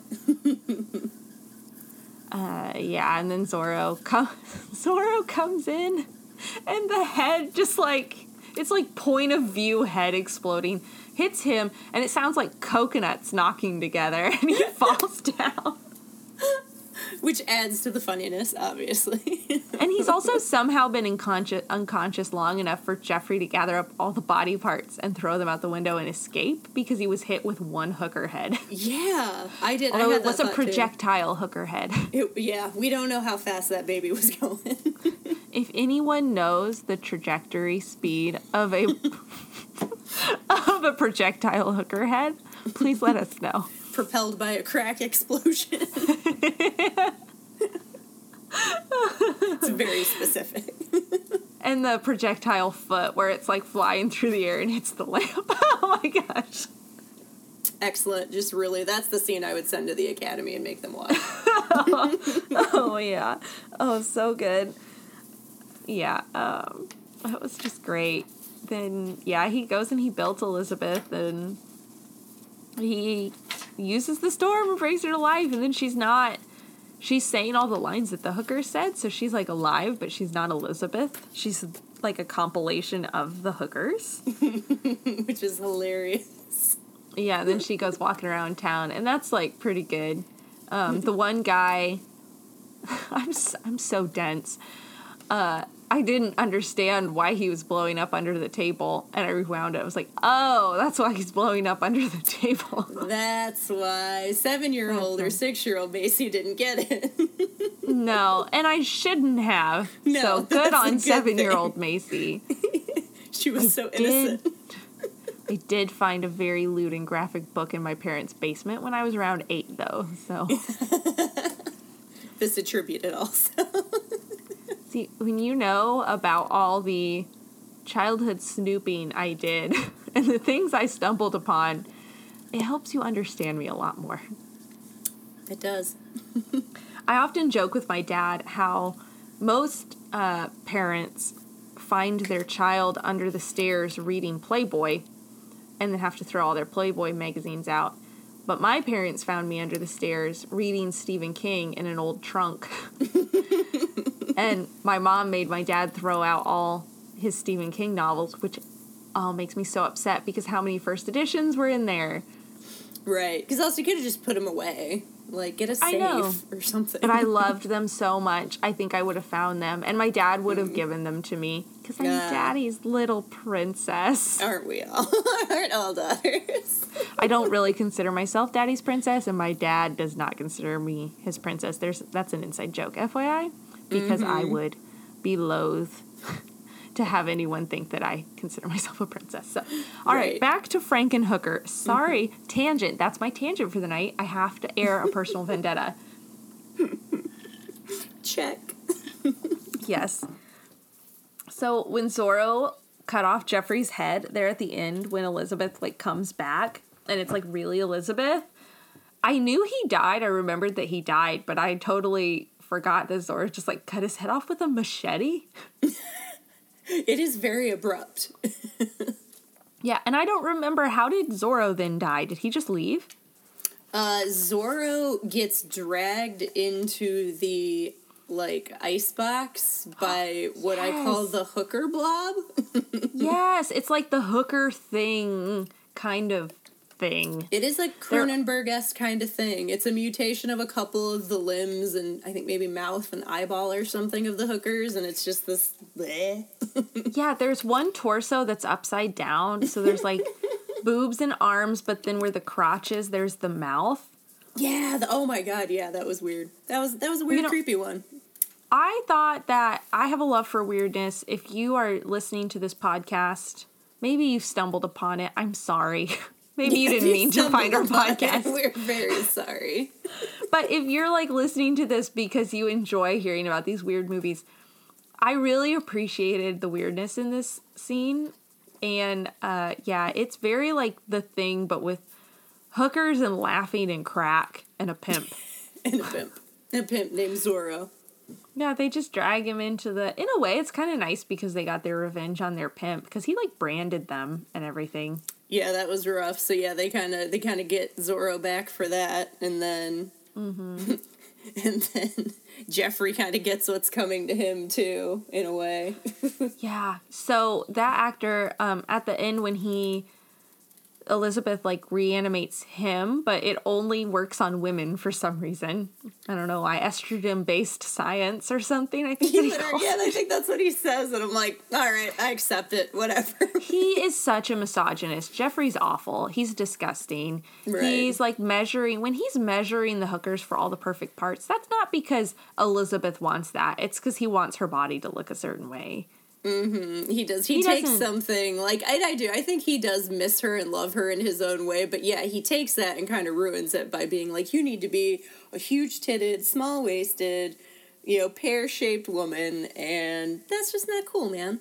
uh, yeah, and then Zorro, com- Zorro comes in. And the head just, like, it's like point of view head exploding. Hits him. And it sounds like coconuts knocking together. And he falls down. Which adds to the funniness, obviously. And he's also somehow been unconscious, unconscious long enough for Jeffrey to gather up all the body parts and throw them out the window and escape because he was hit with one hooker head. Yeah, I did. Although I had it was that a projectile too. hooker head. It, yeah, we don't know how fast that baby was going. If anyone knows the trajectory speed of a of a projectile hooker head, please let us know. Propelled by a crack explosion. It's very specific. And the projectile foot where it's like flying through the air and hits the lamp. Oh my gosh. Excellent. Just really, that's the scene I would send to the Academy and make them watch. oh, oh, yeah. Oh, so good. Yeah. Um, that was just great. then, yeah, he goes and he builds Elizabeth, and he uses the storm and brings her to life, and then she's not, she's saying all the lines that the hooker said, so she's, like, alive, but she's not Elizabeth. She's, like, a compilation of the hookers. Which is hilarious. Yeah, then she goes walking around town, and that's, like, pretty good. Um, the one guy, I'm so, I'm so dense. Uh, I didn't understand why he was blowing up under the table, and I rewound it. I was like, oh, that's why he's blowing up under the table. That's why seven-year-old or six-year-old Macy didn't get it. No, and I shouldn't have. No, so good on good seven-year-old thing. Macy. She was I so did, innocent. I did find a very lewd and graphic book in my parents' basement when I was around eight, though, so. This attributed also. See, when you know about all the childhood snooping I did and the things I stumbled upon, it helps you understand me a lot more. It does. I often joke with my dad how most uh, parents find their child under the stairs reading Playboy and then have to throw all their Playboy magazines out. But my parents found me under the stairs reading Stephen King in an old trunk. And my mom made my dad throw out all his Stephen King novels, which oh, makes me so upset because how many first editions were in there? Right. Because else you could have just put them away. Like, get a safe or something. But I loved them so much. I think I would have found them. And my dad would have mm. given them to me. Because I'm uh, Daddy's little princess. Aren't we all? Aren't all daughters? I don't really consider myself Daddy's princess. And my dad does not consider me his princess. There's That's an inside joke, F Y I. Because mm-hmm. I would be loath to have anyone think that I consider myself a princess. So, all right, right back to Frankenhooker. Sorry, mm-hmm. tangent. That's my tangent for the night. I have to air a personal vendetta. Check. Yes. So when Zorro cut off Jeffrey's head there at the end, when Elizabeth like comes back, and it's like really Elizabeth, I knew he died. I remembered that he died, but I totally forgot that Zorro just like cut his head off with a machete. It is very abrupt. Yeah, and I don't remember, how did Zorro then die? Did he just leave? Uh, Zorro gets dragged into the, like, icebox by what yes. I call the hooker blob. Yes, it's like the hooker thing kind of thing. It is like Cronenberg-esque kind of thing. It's a mutation of a couple of the limbs and I think maybe mouth and eyeball or something of the hookers, and it's just this bleh. Yeah, there's one torso that's upside down, so there's like boobs and arms, but then where the crotch is, there's the mouth. Yeah, the, oh my god, yeah, that was weird. That was that was a weird, you know, creepy one. I thought that I have a love for weirdness. If you are listening to this podcast, maybe you've stumbled upon it. I'm sorry. Maybe you didn't mean to find our podcast. It. We're very sorry. But if you're like listening to this because you enjoy hearing about these weird movies, I really appreciated the weirdness in this scene. And uh, yeah, it's very like The Thing, but with hookers and laughing and crack and a pimp. And a pimp. A pimp named Zorro. Yeah, they just drag him into the... In a way, it's kind of nice because they got their revenge on their pimp. Because he, like, branded them and everything. Yeah, that was rough. So, yeah, they kind of they kind of get Zorro back for that. And then... Mm-hmm. And then Jeffrey kind of gets what's coming to him, too, in a way. Yeah. So, that actor, um, at the end when he... Elizabeth, like, reanimates him, but it only works on women for some reason. I don't know why. Estrogen-based science or something, I think. Yeah, I think that's what he says, and I'm like, all right, I accept it, whatever. He is such a misogynist. Jeffrey's awful. He's disgusting. Right. He's, like, measuring... When he's measuring the hookers for all the perfect parts, that's not because Elizabeth wants that. It's because he wants her body to look a certain way. Mm-hmm. He does. He, he takes doesn't. something, like, I, I do. I think he does miss her and love her in his own way, but yeah, he takes that and kind of ruins it by being like, you need to be a huge-titted, small-waisted, you know, pear-shaped woman, and that's just not cool, man.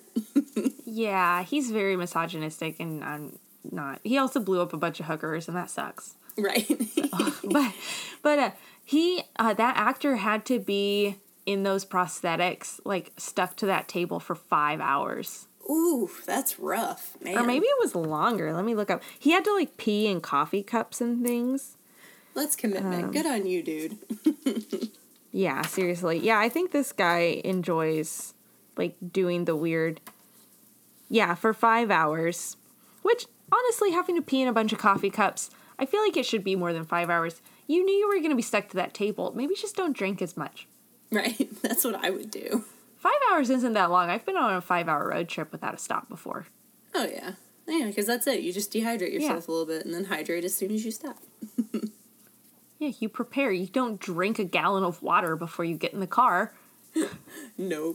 Yeah, he's very misogynistic, and I'm not. He also blew up a bunch of hookers, and that sucks. Right. so, but, but, uh, he, uh, that actor had to be... in those prosthetics, like, stuck to that table for five hours. Ooh, that's rough, man. Or maybe it was longer. Let me look up. He had to, like, pee in coffee cups and things. That's commitment. Um, Good on you, dude. Yeah, seriously. Yeah, I think this guy enjoys, like, doing the weird... Yeah, for five hours. Which, honestly, having to pee in a bunch of coffee cups, I feel like it should be more than five hours. You knew you were going to be stuck to that table. Maybe just don't drink as much. Right. That's what I would do. Five hours isn't that long. I've been on a five-hour road trip without a stop before. Oh, yeah. Yeah, because that's it. You just dehydrate yourself yeah. a little bit and then hydrate as soon as you stop. Yeah, you prepare. You don't drink a gallon of water before you get in the car. Nope.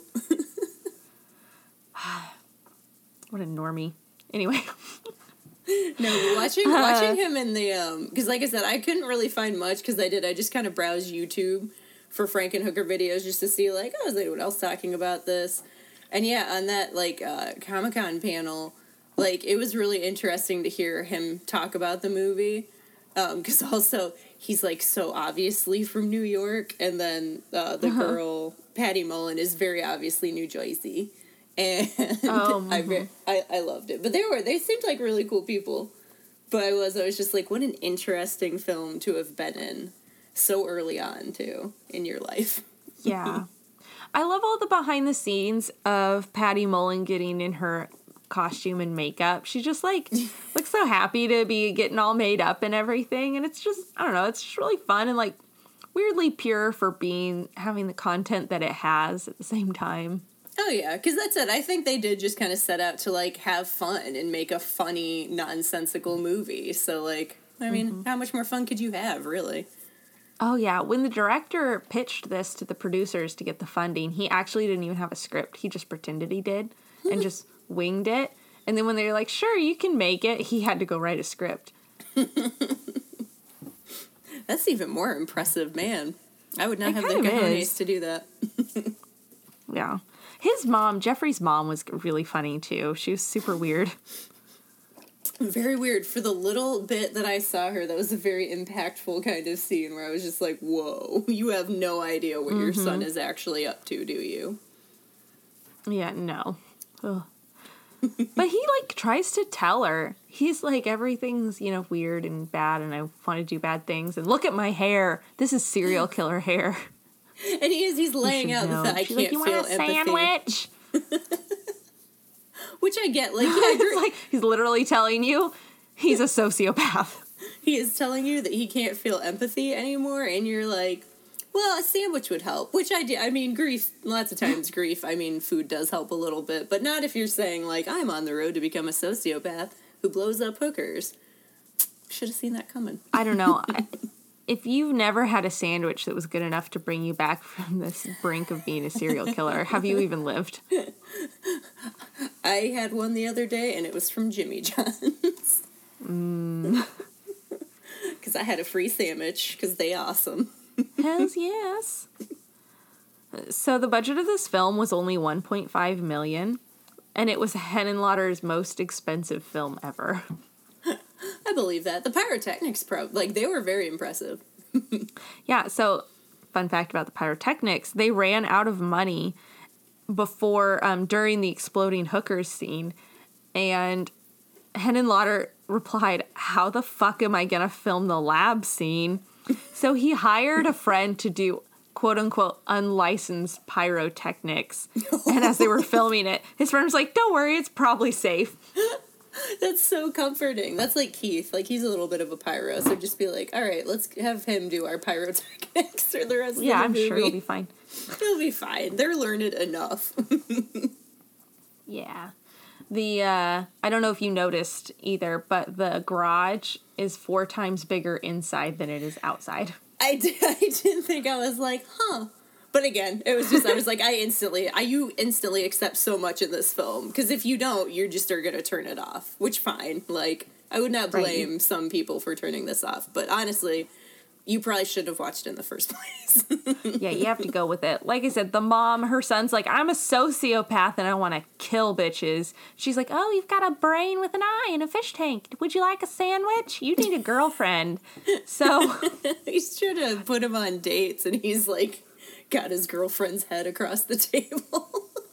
What a normie. Anyway. No, but watching, uh, watching him in the, um, because like I said, I couldn't really find much because I did, I just kind of browsed YouTube for Frankenhooker videos just to see, like, oh, is anyone else talking about this? And yeah, on that, like, uh, Comic-Con panel, like, it was really interesting to hear him talk about the movie, um, because also, he's, like, so obviously from New York, and then, uh, the uh-huh. girl, Patty Mullen, is very obviously New Jersey, and oh, I, mm-hmm. I, I loved it, but they were, they seemed like really cool people, but I was, I was just like, what an interesting film to have been in. So early on, too, in your life. Yeah. I love all the behind the scenes of Patty Mullen getting in her costume and makeup. She just, like, looks so happy to be getting all made up and everything. And it's just, I don't know, it's just really fun and, like, weirdly pure for being, having the content that it has at the same time. Oh, yeah, because that's it. I think they did just kind of set out to, like, have fun and make a funny, nonsensical movie. So, like, I mean, mm-hmm. how much more fun could you have, really? Oh, yeah. When the director pitched this to the producers to get the funding, he actually didn't even have a script. He just pretended he did and just winged it. And then when they were like, sure, you can make it, he had to go write a script. That's even more impressive, man. I would not it have the cojones to do that. Yeah. His mom, Jeffrey's mom, was really funny, too. She was super weird. Very weird. For the little bit that I saw her, that was a very impactful kind of scene where I was just like, whoa, you have no idea what mm-hmm. your son is actually up to, do you? Yeah, no. Ugh. But he, like, tries to tell her. He's like, everything's, you know, weird and bad, and I want to do bad things. And look at my hair. This is serial killer hair. And he is, he's laying out know. that I She's can't like, you feel want a empathy. Sandwich? Which I get, like, yeah, it's like he's literally telling you he's a sociopath. He is telling you that he can't feel empathy anymore, and you're like, well, a sandwich would help, which I do. I mean, grief, lots of times grief, I mean, food does help a little bit, but not if you're saying, like, I'm on the road to become a sociopath who blows up hookers. Should have seen that coming. I don't know. I, if you've never had a sandwich that was good enough to bring you back from this brink of being a serial killer, have you even lived? I had one the other day, and it was from Jimmy John's. Mm. Because I had a free sandwich, because they awesome. Hells yes. So the budget of this film was only one point five million dollars, and it was Henenlotter's most expensive film ever. I believe that. The pyrotechnics, pro- like, they were very impressive. Yeah, so, fun fact about the pyrotechnics, they ran out of money before, um, during the exploding hookers scene, and Henenlotter replied, how the fuck am I gonna film the lab scene? So he hired a friend to do quote-unquote unlicensed pyrotechnics, and as they were filming it, his friend was like, don't worry, it's probably safe. That's so comforting. That's like Keith. Like, he's a little bit of a pyro, so just be like, all right, let's have him do our pyrotechnics for the rest yeah, of the movie. Yeah, I'm sure he'll be fine. He'll be fine. They're learned enough. Yeah. The, uh, I don't know if you noticed either, but the garage is four times bigger inside than it is outside. I, did, I didn't think I was like, huh. But again, it was just, I was like, I instantly, I you instantly accept so much in this film. Because if you don't, you just are going to turn it off. Which, fine. Like, I would not blame right. some people for turning this off. But honestly, you probably shouldn't have watched it in the first place. Yeah, you have to go with it. Like I said, the mom, her son's like, I'm a sociopath and I want to kill bitches. She's like, oh, you've got a brain with an eye and a fish tank. Would you like a sandwich? You need a girlfriend. So he's trying to put him on dates and he's like, got his girlfriend's head across the table.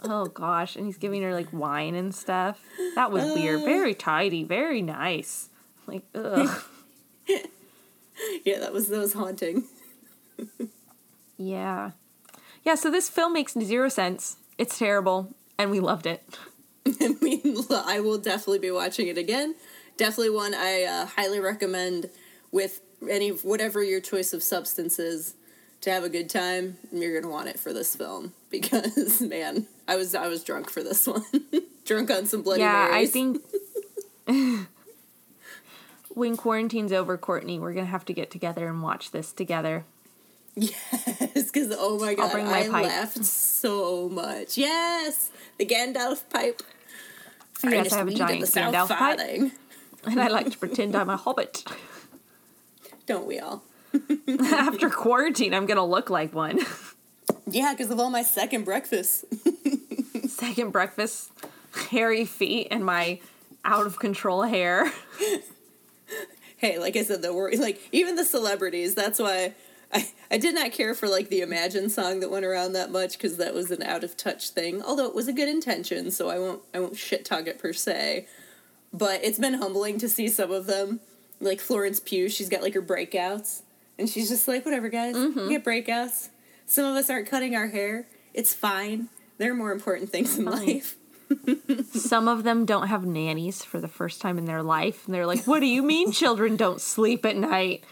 Oh gosh, and he's giving her like wine and stuff. That was uh, weird. Very tidy, very nice. Like, ugh. Yeah, that was that was haunting. Yeah. Yeah, so this film makes zero sense. It's terrible, and we loved it. I mean, I will definitely be watching it again. Definitely one I uh, highly recommend with any whatever your choice of substance is to have a good time. You're gonna want it for this film because, man, I was I was drunk for this one. Drunk on some Bloody yeah, Marys. Yeah, I think when quarantine's over, Courtney, we're gonna have to get together and watch this together. Yes, because oh my god, I pipe. laughed so much. Yes, the Gandalf pipe. Yes, I have a giant Gandalf pipe, and I like to pretend I'm a hobbit. Don't we all? After quarantine, I'm gonna look like one. Yeah, because of all my second breakfast. Second breakfast, hairy feet, and my out of control hair. Hey, like I said, the wor- like even the celebrities. That's why I I did not care for like the Imagine song that went around that much because that was an out of touch thing. Although it was a good intention, so I won't I won't shit talk it per se. But it's been humbling to see some of them, like Florence Pugh. She's got like her breakouts, and she's just like, whatever, guys, mm-hmm. we get breakouts. Some of us aren't cutting our hair. It's fine. There are more important things in fine. life. Some of them don't have nannies for the first time in their life, and they're like, what do you mean children don't sleep at night?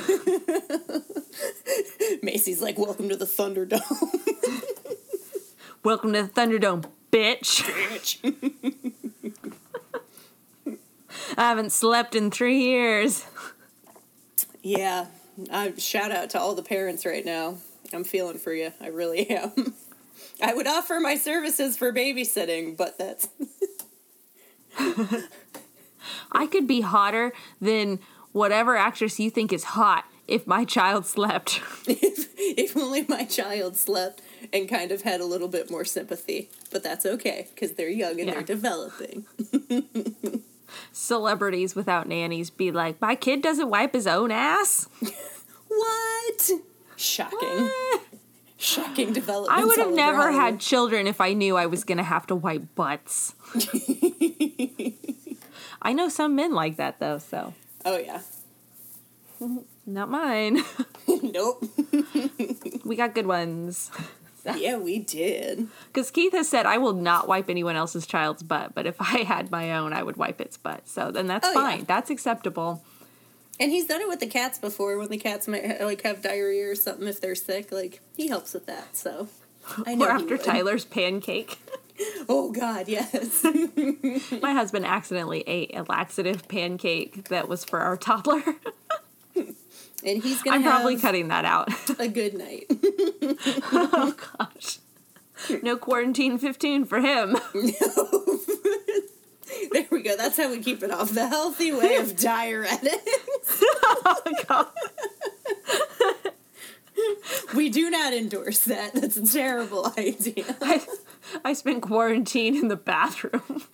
Macy's like, welcome to the Thunderdome. Welcome to the Thunderdome, bitch. Bitch. I haven't slept in three years. Yeah. Uh, shout out to all the parents right now. I'm feeling for you. I really am. I would offer my services for babysitting, but that's... I could be hotter than whatever actress you think is hot if my child slept. If, if only my child slept and kind of had a little bit more sympathy. But that's okay, because they're young and yeah. they're developing. Celebrities without nannies be like, my kid doesn't wipe his own ass? What? Shocking. What? Shocking development. I would have never had children if I knew I was going to have to wipe butts. I know some men like that, though, so. Oh, yeah. Not mine. Nope. We got good ones. So. Yeah, we did. Because Keith has said, I will not wipe anyone else's child's butt, but if I had my own, I would wipe its butt. So then that's oh, fine. Yeah. That's acceptable. And he's done it with the cats before, when the cats might like have diarrhea or something if they're sick. Like, he helps with that, so I know. Or after Tyler's pancake. Oh, God, yes. My husband accidentally ate a laxative pancake that was for our toddler. And he's gonna I'm have probably cutting that out. A good night. Oh, gosh. No quarantine fifteen for him. No. There we go. That's how we keep it off. The healthy way of diuretics. Oh, God. We do not endorse that. That's a terrible idea. I, I spent quarantine in the bathroom.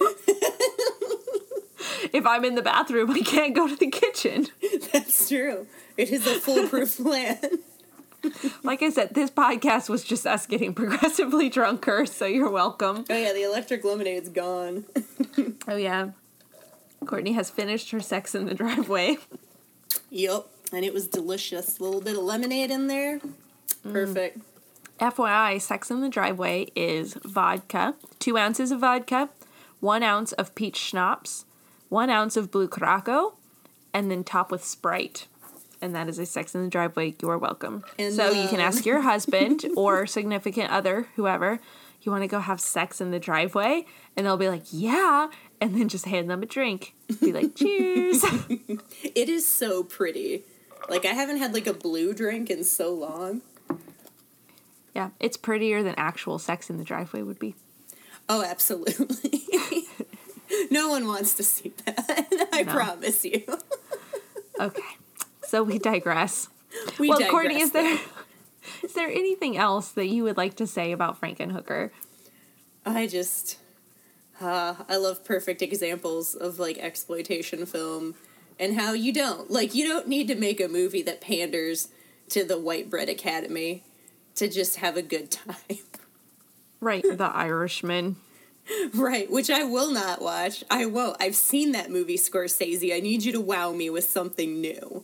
If I'm in the bathroom, I can't go to the kitchen. That's true. It is a foolproof plan. Like I said, this podcast was just us getting progressively drunker, so you're welcome. Oh, yeah, the electric lemonade's gone. Oh, yeah. Courtney has finished her Sex in the Driveway. Yup, and it was delicious. A little bit of lemonade in there. Perfect. Mm. F Y I, Sex in the Driveway is vodka, two ounces of vodka, one ounce of peach schnapps, one ounce of Blue Caraco, and then top with Sprite. And that is a Sex in the Driveway. You are welcome. And, so uh... you can ask your husband or significant other, whoever, you want to go have sex in the driveway? And they'll be like, yeah. And then just hand them a drink. Be like, cheers. It is so pretty. Like, I haven't had, like, a blue drink in so long. Yeah, it's prettier than actual sex in the driveway would be. Oh, absolutely. No one wants to see that. I no. promise you. Okay. So we digress. We well, digress, Courtney, is there is there anything else that you would like to say about Frankenhooker? I just, uh, I love perfect examples of, like, exploitation film and how you don't. Like, you don't need to make a movie that panders to the white bread academy to just have a good time. Right, The Irishman. Right, which I will not watch. I won't. I've seen that movie, Scorsese. I need you to wow me with something new.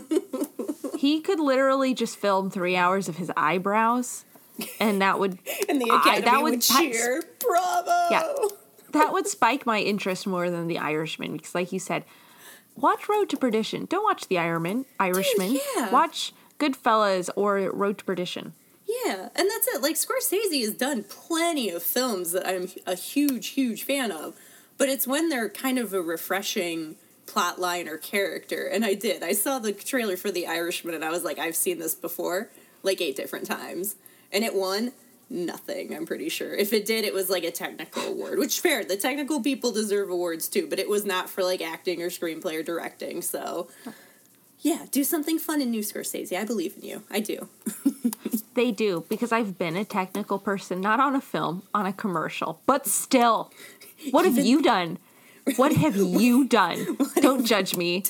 He could literally just film three hours of his eyebrows, and that would... and the Academy I, that would, would cheer. Bravo! Yeah, that would spike my interest more than The Irishman, because like you said, watch Road to Perdition. Don't watch The Irishman. Irishman. Dude, yeah. Watch Goodfellas or Road to Perdition. Yeah, and that's it. Like, Scorsese has done plenty of films that I'm a huge, huge fan of, but it's when they're kind of a refreshing plot line or character, and I did. I saw the trailer for The Irishman, and I was like, I've seen this before, like eight different times. And it won nothing, I'm pretty sure. If it did, it was like a technical award, which fair. The technical people deserve awards too, but it was not for like acting or screenplay or directing, so... yeah, do something fun and new, Scorsese. I believe in you. I do. They do, because I've been a technical person, not on a film, on a commercial. But still, what have you done? What have you done? Don't judge me.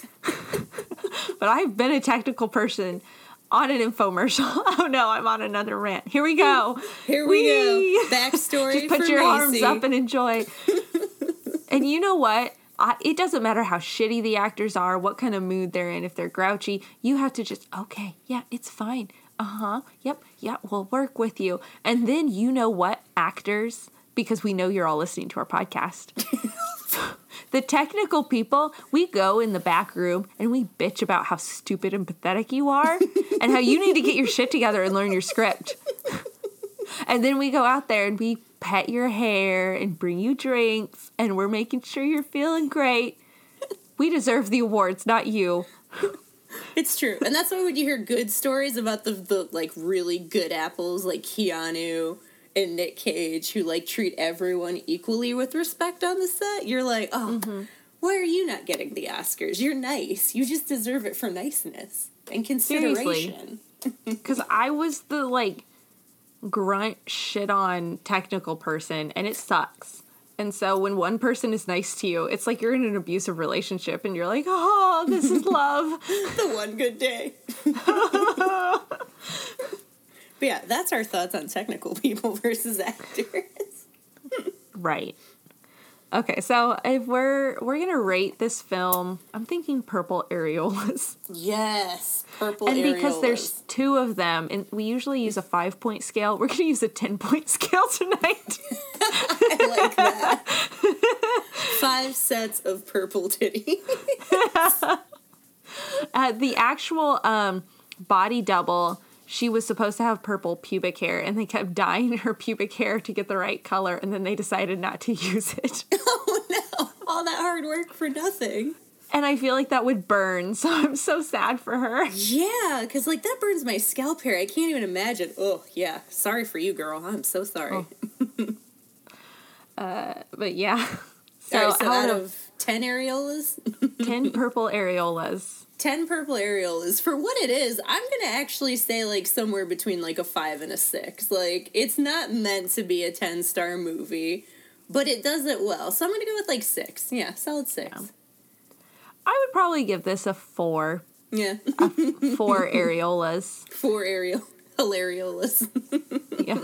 But I've been a technical person on an infomercial. Oh no, I'm on another rant. Here we go. Here we Whee! go. Backstory Just put for your Macy. arms up and enjoy. And you know what? I, it doesn't matter how shitty the actors are, what kind of mood they're in, if they're grouchy. You have to just, okay, yeah, it's fine. Uh-huh, yep, yeah, we'll work with you. And then you know what, actors, because we know you're all listening to our podcast. The technical people, we go in the back room and we bitch about how stupid and pathetic you are and how you need to get your shit together and learn your script. And then we go out there and we pet your hair and bring you drinks, and we're making sure you're feeling great. We deserve the awards, not you. It's true. And that's why when you hear good stories about the, the like, really good apples, like Keanu and Nick Cage, who, like, treat everyone equally with respect on the set, you're like, oh, mm-hmm. Why are you not getting the Oscars? You're nice. You just deserve it for niceness and consideration. Because I was the, like, grunt shit on technical person, and it sucks. And so when one person is nice to you, it's like you're in an abusive relationship and you're like, oh, this is love. The one good day. But yeah, that's our thoughts on technical people versus actors. Right. Okay, so if we're we're gonna rate this film, I'm thinking purple areolas. Yes, purple and areolas. And because there's two of them, and we usually use a five point scale, we're gonna use a ten point scale tonight. I like that. Five sets of purple titties. uh, the actual um, body double, she was supposed to have purple pubic hair, and they kept dyeing her pubic hair to get the right color, and then they decided not to use it. Oh, no. All that hard work for nothing. And I feel like that would burn, so I'm so sad for her. Yeah, because, like, that burns my scalp hair. I can't even imagine. Oh, yeah. Sorry for you, girl. I'm so sorry. Oh. uh, but, yeah. So, right, so out, out of ten areolas? ten purple areolas. ten purple areolas. For what it is, I'm going to actually say, like, somewhere between, like, a five and a six. Like, it's not meant to be a ten-star movie, but it does it well. So I'm going to go with, like, six. Yeah, solid six. Yeah. I would probably give this a four. Yeah. a four areolas. Four areol... Hilariolas. Yeah.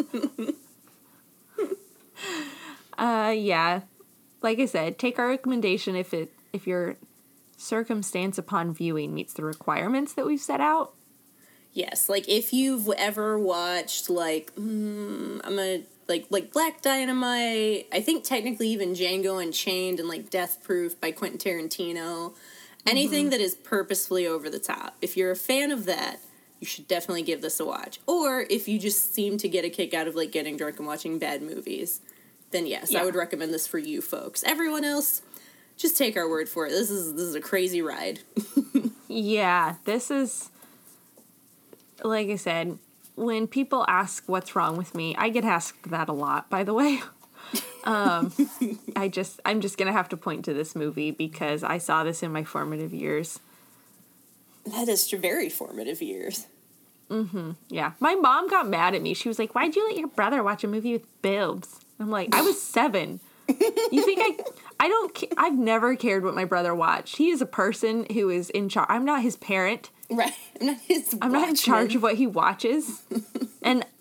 uh, yeah. Like I said, take our recommendation if it if your circumstance upon viewing meets the requirements that we've set out. Yes, like if you've ever watched like mm, I'm gonna like like Black Dynamite, I think technically even Django Unchained and like Death Proof by Quentin Tarantino, anything mm-hmm. that is purposefully over the top. If you're a fan of that, you should definitely give this a watch. Or if you just seem to get a kick out of like getting drunk and watching bad movies, then yes, yeah. I would recommend this for you folks. Everyone else, just take our word for it. This is this is a crazy ride. Yeah, this is, like I said, when people ask what's wrong with me, I get asked that a lot, by the way. um, I just, I'm just going to have to point to this movie because I saw this in my formative years. That is very formative years. Mm-hmm. Yeah. My mom got mad at me. She was like, why'd you let your brother watch a movie with boobs? I'm like, I was seven. You think I... I don't... Ca- I've never cared what my brother watched. He is a person who is in charge. I'm not his parent. Right. I'm not his I'm not in charge of what he watches. And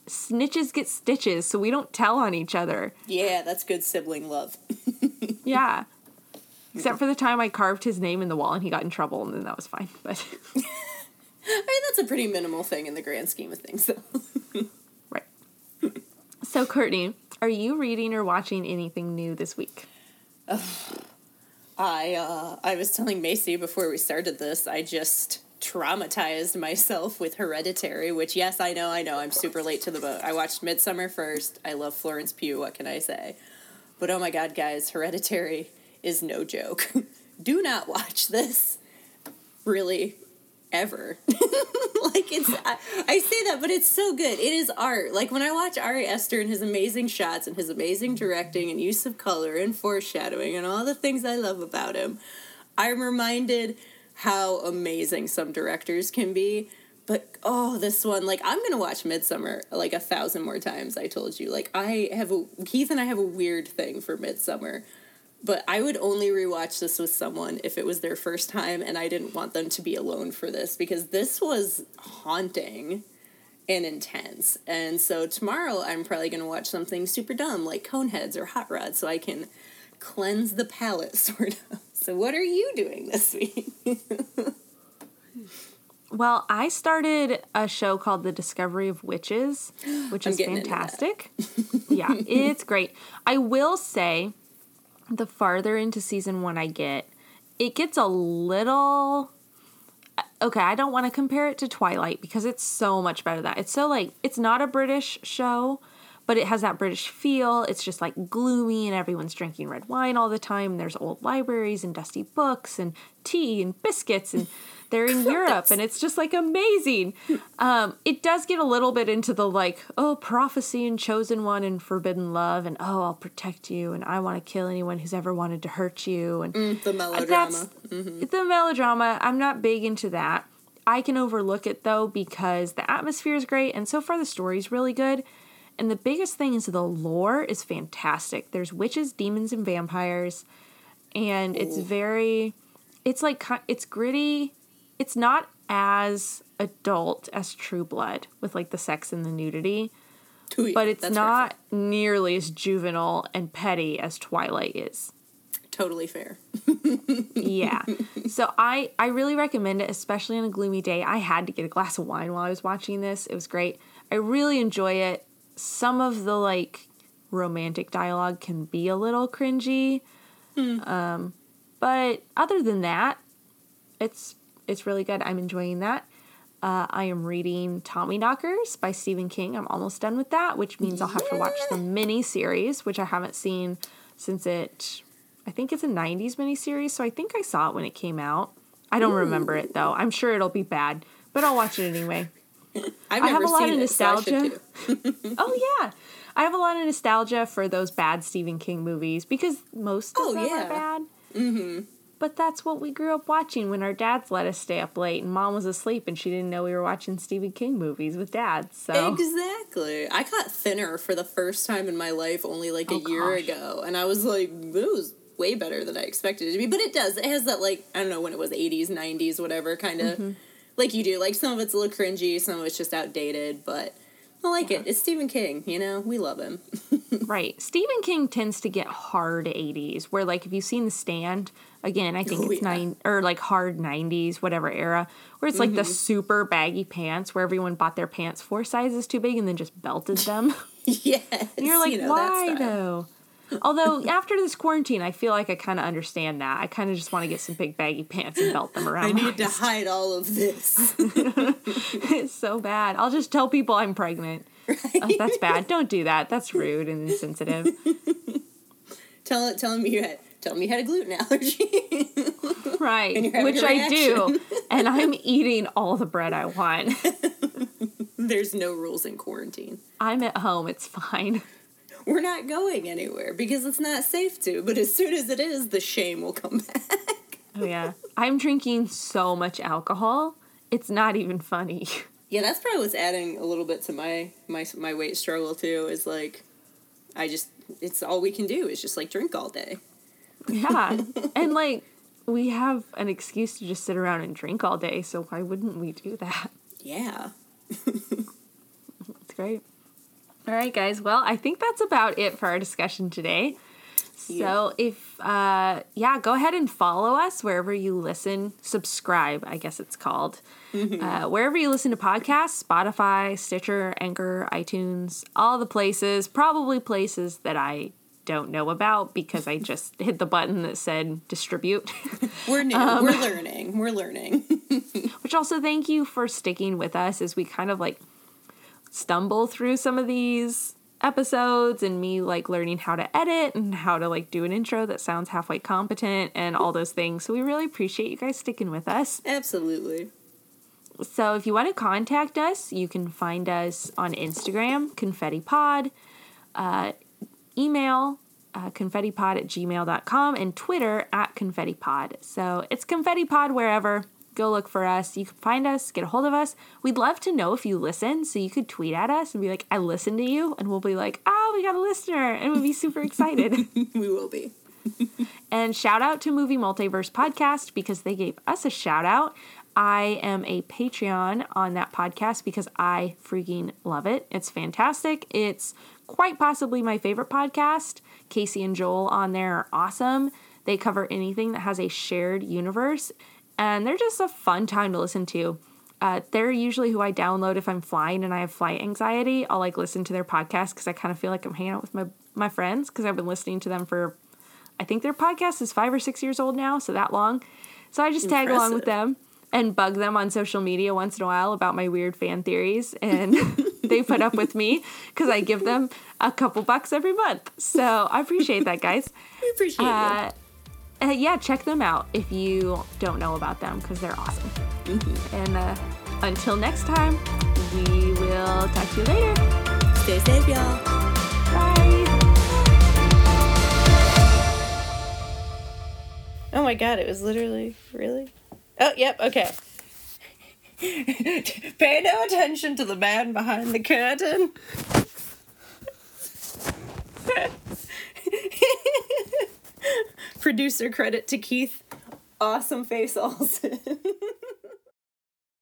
snitches get stitches, so we don't tell on each other. Yeah, that's good sibling love. Yeah. Except for the time I carved his name in the wall and he got in trouble, and then that was fine. But I mean, that's a pretty minimal thing in the grand scheme of things, though. Right. So, Courtney, are you reading or watching anything new this week? Uh, I uh, I was telling Macy before we started this, I just traumatized myself with Hereditary, which, yes, I know, I know, I'm super late to the boat. I watched Midsummer first. I love Florence Pugh, what can I say? But oh my god, guys, Hereditary is no joke. Do not watch this, really, ever. Like, it's, I, I say that, but it's so good. It is art. Like, when I watch Ari Aster and his amazing shots and his amazing directing and use of color and foreshadowing and all the things I love about him, I'm reminded how amazing some directors can be. But, oh, this one, like, I'm going to watch Midsummer, like, a thousand more times, I told you. Like, I have a, Keith and I have a weird thing for Midsummer. But I would only rewatch this with someone if it was their first time, and I didn't want them to be alone for this, because this was haunting and intense. And so tomorrow I'm probably going to watch something super dumb, like Coneheads or Hot Rod, so I can cleanse the palate, sort of. So what are you doing this week? Well, I started a show called The Discovery of Witches, which is fantastic. Yeah, it's great. I will say, the farther into season one I get, it gets a little... Okay, I don't want to compare it to Twilight because it's so much better than that. It's so, like, it's not a British show, but it has that British feel. It's just, like, gloomy and everyone's drinking red wine all the time. There's old libraries and dusty books and tea and biscuits, and they're in Europe, and it's just, like, amazing. Um, it does get a little bit into the, like, oh, prophecy and chosen one and forbidden love, and, oh, I'll protect you, and I want to kill anyone who's ever wanted to hurt you. And mm, the melodrama. Mm-hmm. The melodrama, I'm not big into that. I can overlook it, though, because the atmosphere is great, and so far the story's really good. And the biggest thing is the lore is fantastic. There's witches, demons, and vampires, and Ooh. It's very, it's like, it's gritty. It's not as adult as True Blood with, like, the sex and the nudity, Ooh, yeah, but it's not fair. Nearly as juvenile and petty as Twilight is. Totally fair. Yeah. So I, I really recommend it, especially on a gloomy day. I had to get a glass of wine while I was watching this. It was great. I really enjoy it. Some of the, like, romantic dialogue can be a little cringy. Mm. Um, but other than that, it's it's really good. I'm enjoying that. Uh, I am reading Tommyknockers by Stephen King. I'm almost done with that, which means I'll have yeah. to watch the mini-series, which I haven't seen since it... I think it's a nineties miniseries, so I think I saw it when it came out. I don't Ooh. remember it, though. I'm sure it'll be bad, but I'll watch it anyway. I've never I have a lot seen of nostalgia. It, so oh, yeah. I have a lot of nostalgia for those bad Stephen King movies, because most of oh, them yeah. are bad. Mm-hmm. But that's what we grew up watching when our dads let us stay up late, and Mom was asleep, and she didn't know we were watching Stephen King movies with Dad. So exactly. I got Thinner for the first time in my life only, like, a oh, year gosh. ago, and I was like, it was way better than I expected it to be. But it does. It has that, like, I don't know when it was, eighties, nineties, whatever, kind of, mm-hmm. like you do. Like, some of it's a little cringy, some of it's just outdated, but I like yeah. it. It's Stephen King, you know? We love him. Right. Stephen King tends to get hard eighties, where, like, if you've seen The Stand, again, I think oh, it's yeah. nine, or, like, hard nineties, whatever era, where it's, like, mm-hmm. the super baggy pants, where everyone bought their pants four sizes too big and then just belted them. Yes. And you're like, you know, why, though? Although, after this quarantine, I feel like I kind of understand that. I kind of just want to get some big baggy pants and belt them around. I need to hide all of this. It's so bad. I'll just tell people I'm pregnant. Right? Uh, that's bad. Don't do that. That's rude and insensitive. tell, tell me you had, tell me you had a gluten allergy. Right, which I do. And I'm eating all the bread I want. There's no rules in quarantine. I'm at home. It's fine. We're not going anywhere because it's not safe to, but as soon as it is, the shame will come back. Oh, yeah. I'm drinking so much alcohol, it's not even funny. Yeah, that's probably what's adding a little bit to my, my, my weight struggle, too, is, like, I just, it's all we can do is just, like, drink all day. Yeah. And, like, we have an excuse to just sit around and drink all day, so why wouldn't we do that? Yeah. It's great. All right, guys. Well, I think that's about it for our discussion today. So yeah. if, uh, yeah, go ahead and follow us wherever you listen. Subscribe, I guess it's called. Mm-hmm. Uh, wherever you listen to podcasts, Spotify, Stitcher, Anchor, iTunes, all the places, probably places that I don't know about because I just hit the button that said distribute. We're new. Um, We're learning. We're learning. Which also thank you for sticking with us as we kind of like stumble through some of these episodes and me like learning how to edit and how to like do an intro that sounds halfway competent and all those things. So we really appreciate you guys sticking with us. Absolutely. So if you want to contact us, you can find us on Instagram, Confetti Pod, uh, email, uh, confettipod at gmail dot com, and Twitter at confettipod. So it's Confetti Pod wherever. Go look for us. You can find us, get a hold of us. We'd love to know if you listen, so you could tweet at us and be like, I listened to you, and we'll be like, oh, we got a listener, and we'll be super excited. We will be. And shout out to Movie Multiverse Podcast because they gave us a shout out. I am a Patreon on that podcast because I freaking love it. It's fantastic. It's quite possibly my favorite podcast. Casey and Joel on there are awesome. They cover anything that has a shared universe. And they're just a fun time to listen to. Uh, they're usually who I download if I'm flying and I have flight anxiety. I'll like listen to their podcast because I kind of feel like I'm hanging out with my, my friends because I've been listening to them for, I think their podcast is five or six years old now, so that long. So I just tag Impressive. along with them and bug them on social media once in a while about my weird fan theories. And they put up with me because I give them a couple bucks every month. So I appreciate that, guys. We appreciate uh, it. Uh, yeah, check them out if you don't know about them because they're awesome. Mm-hmm. And uh, until next time, we will talk to you later. Stay safe, y'all. Bye. Oh my god, it was literally, really? Oh, yep, okay. Pay no attention to the man behind the curtain. Producer credit to Keith. Awesome face, Olsen.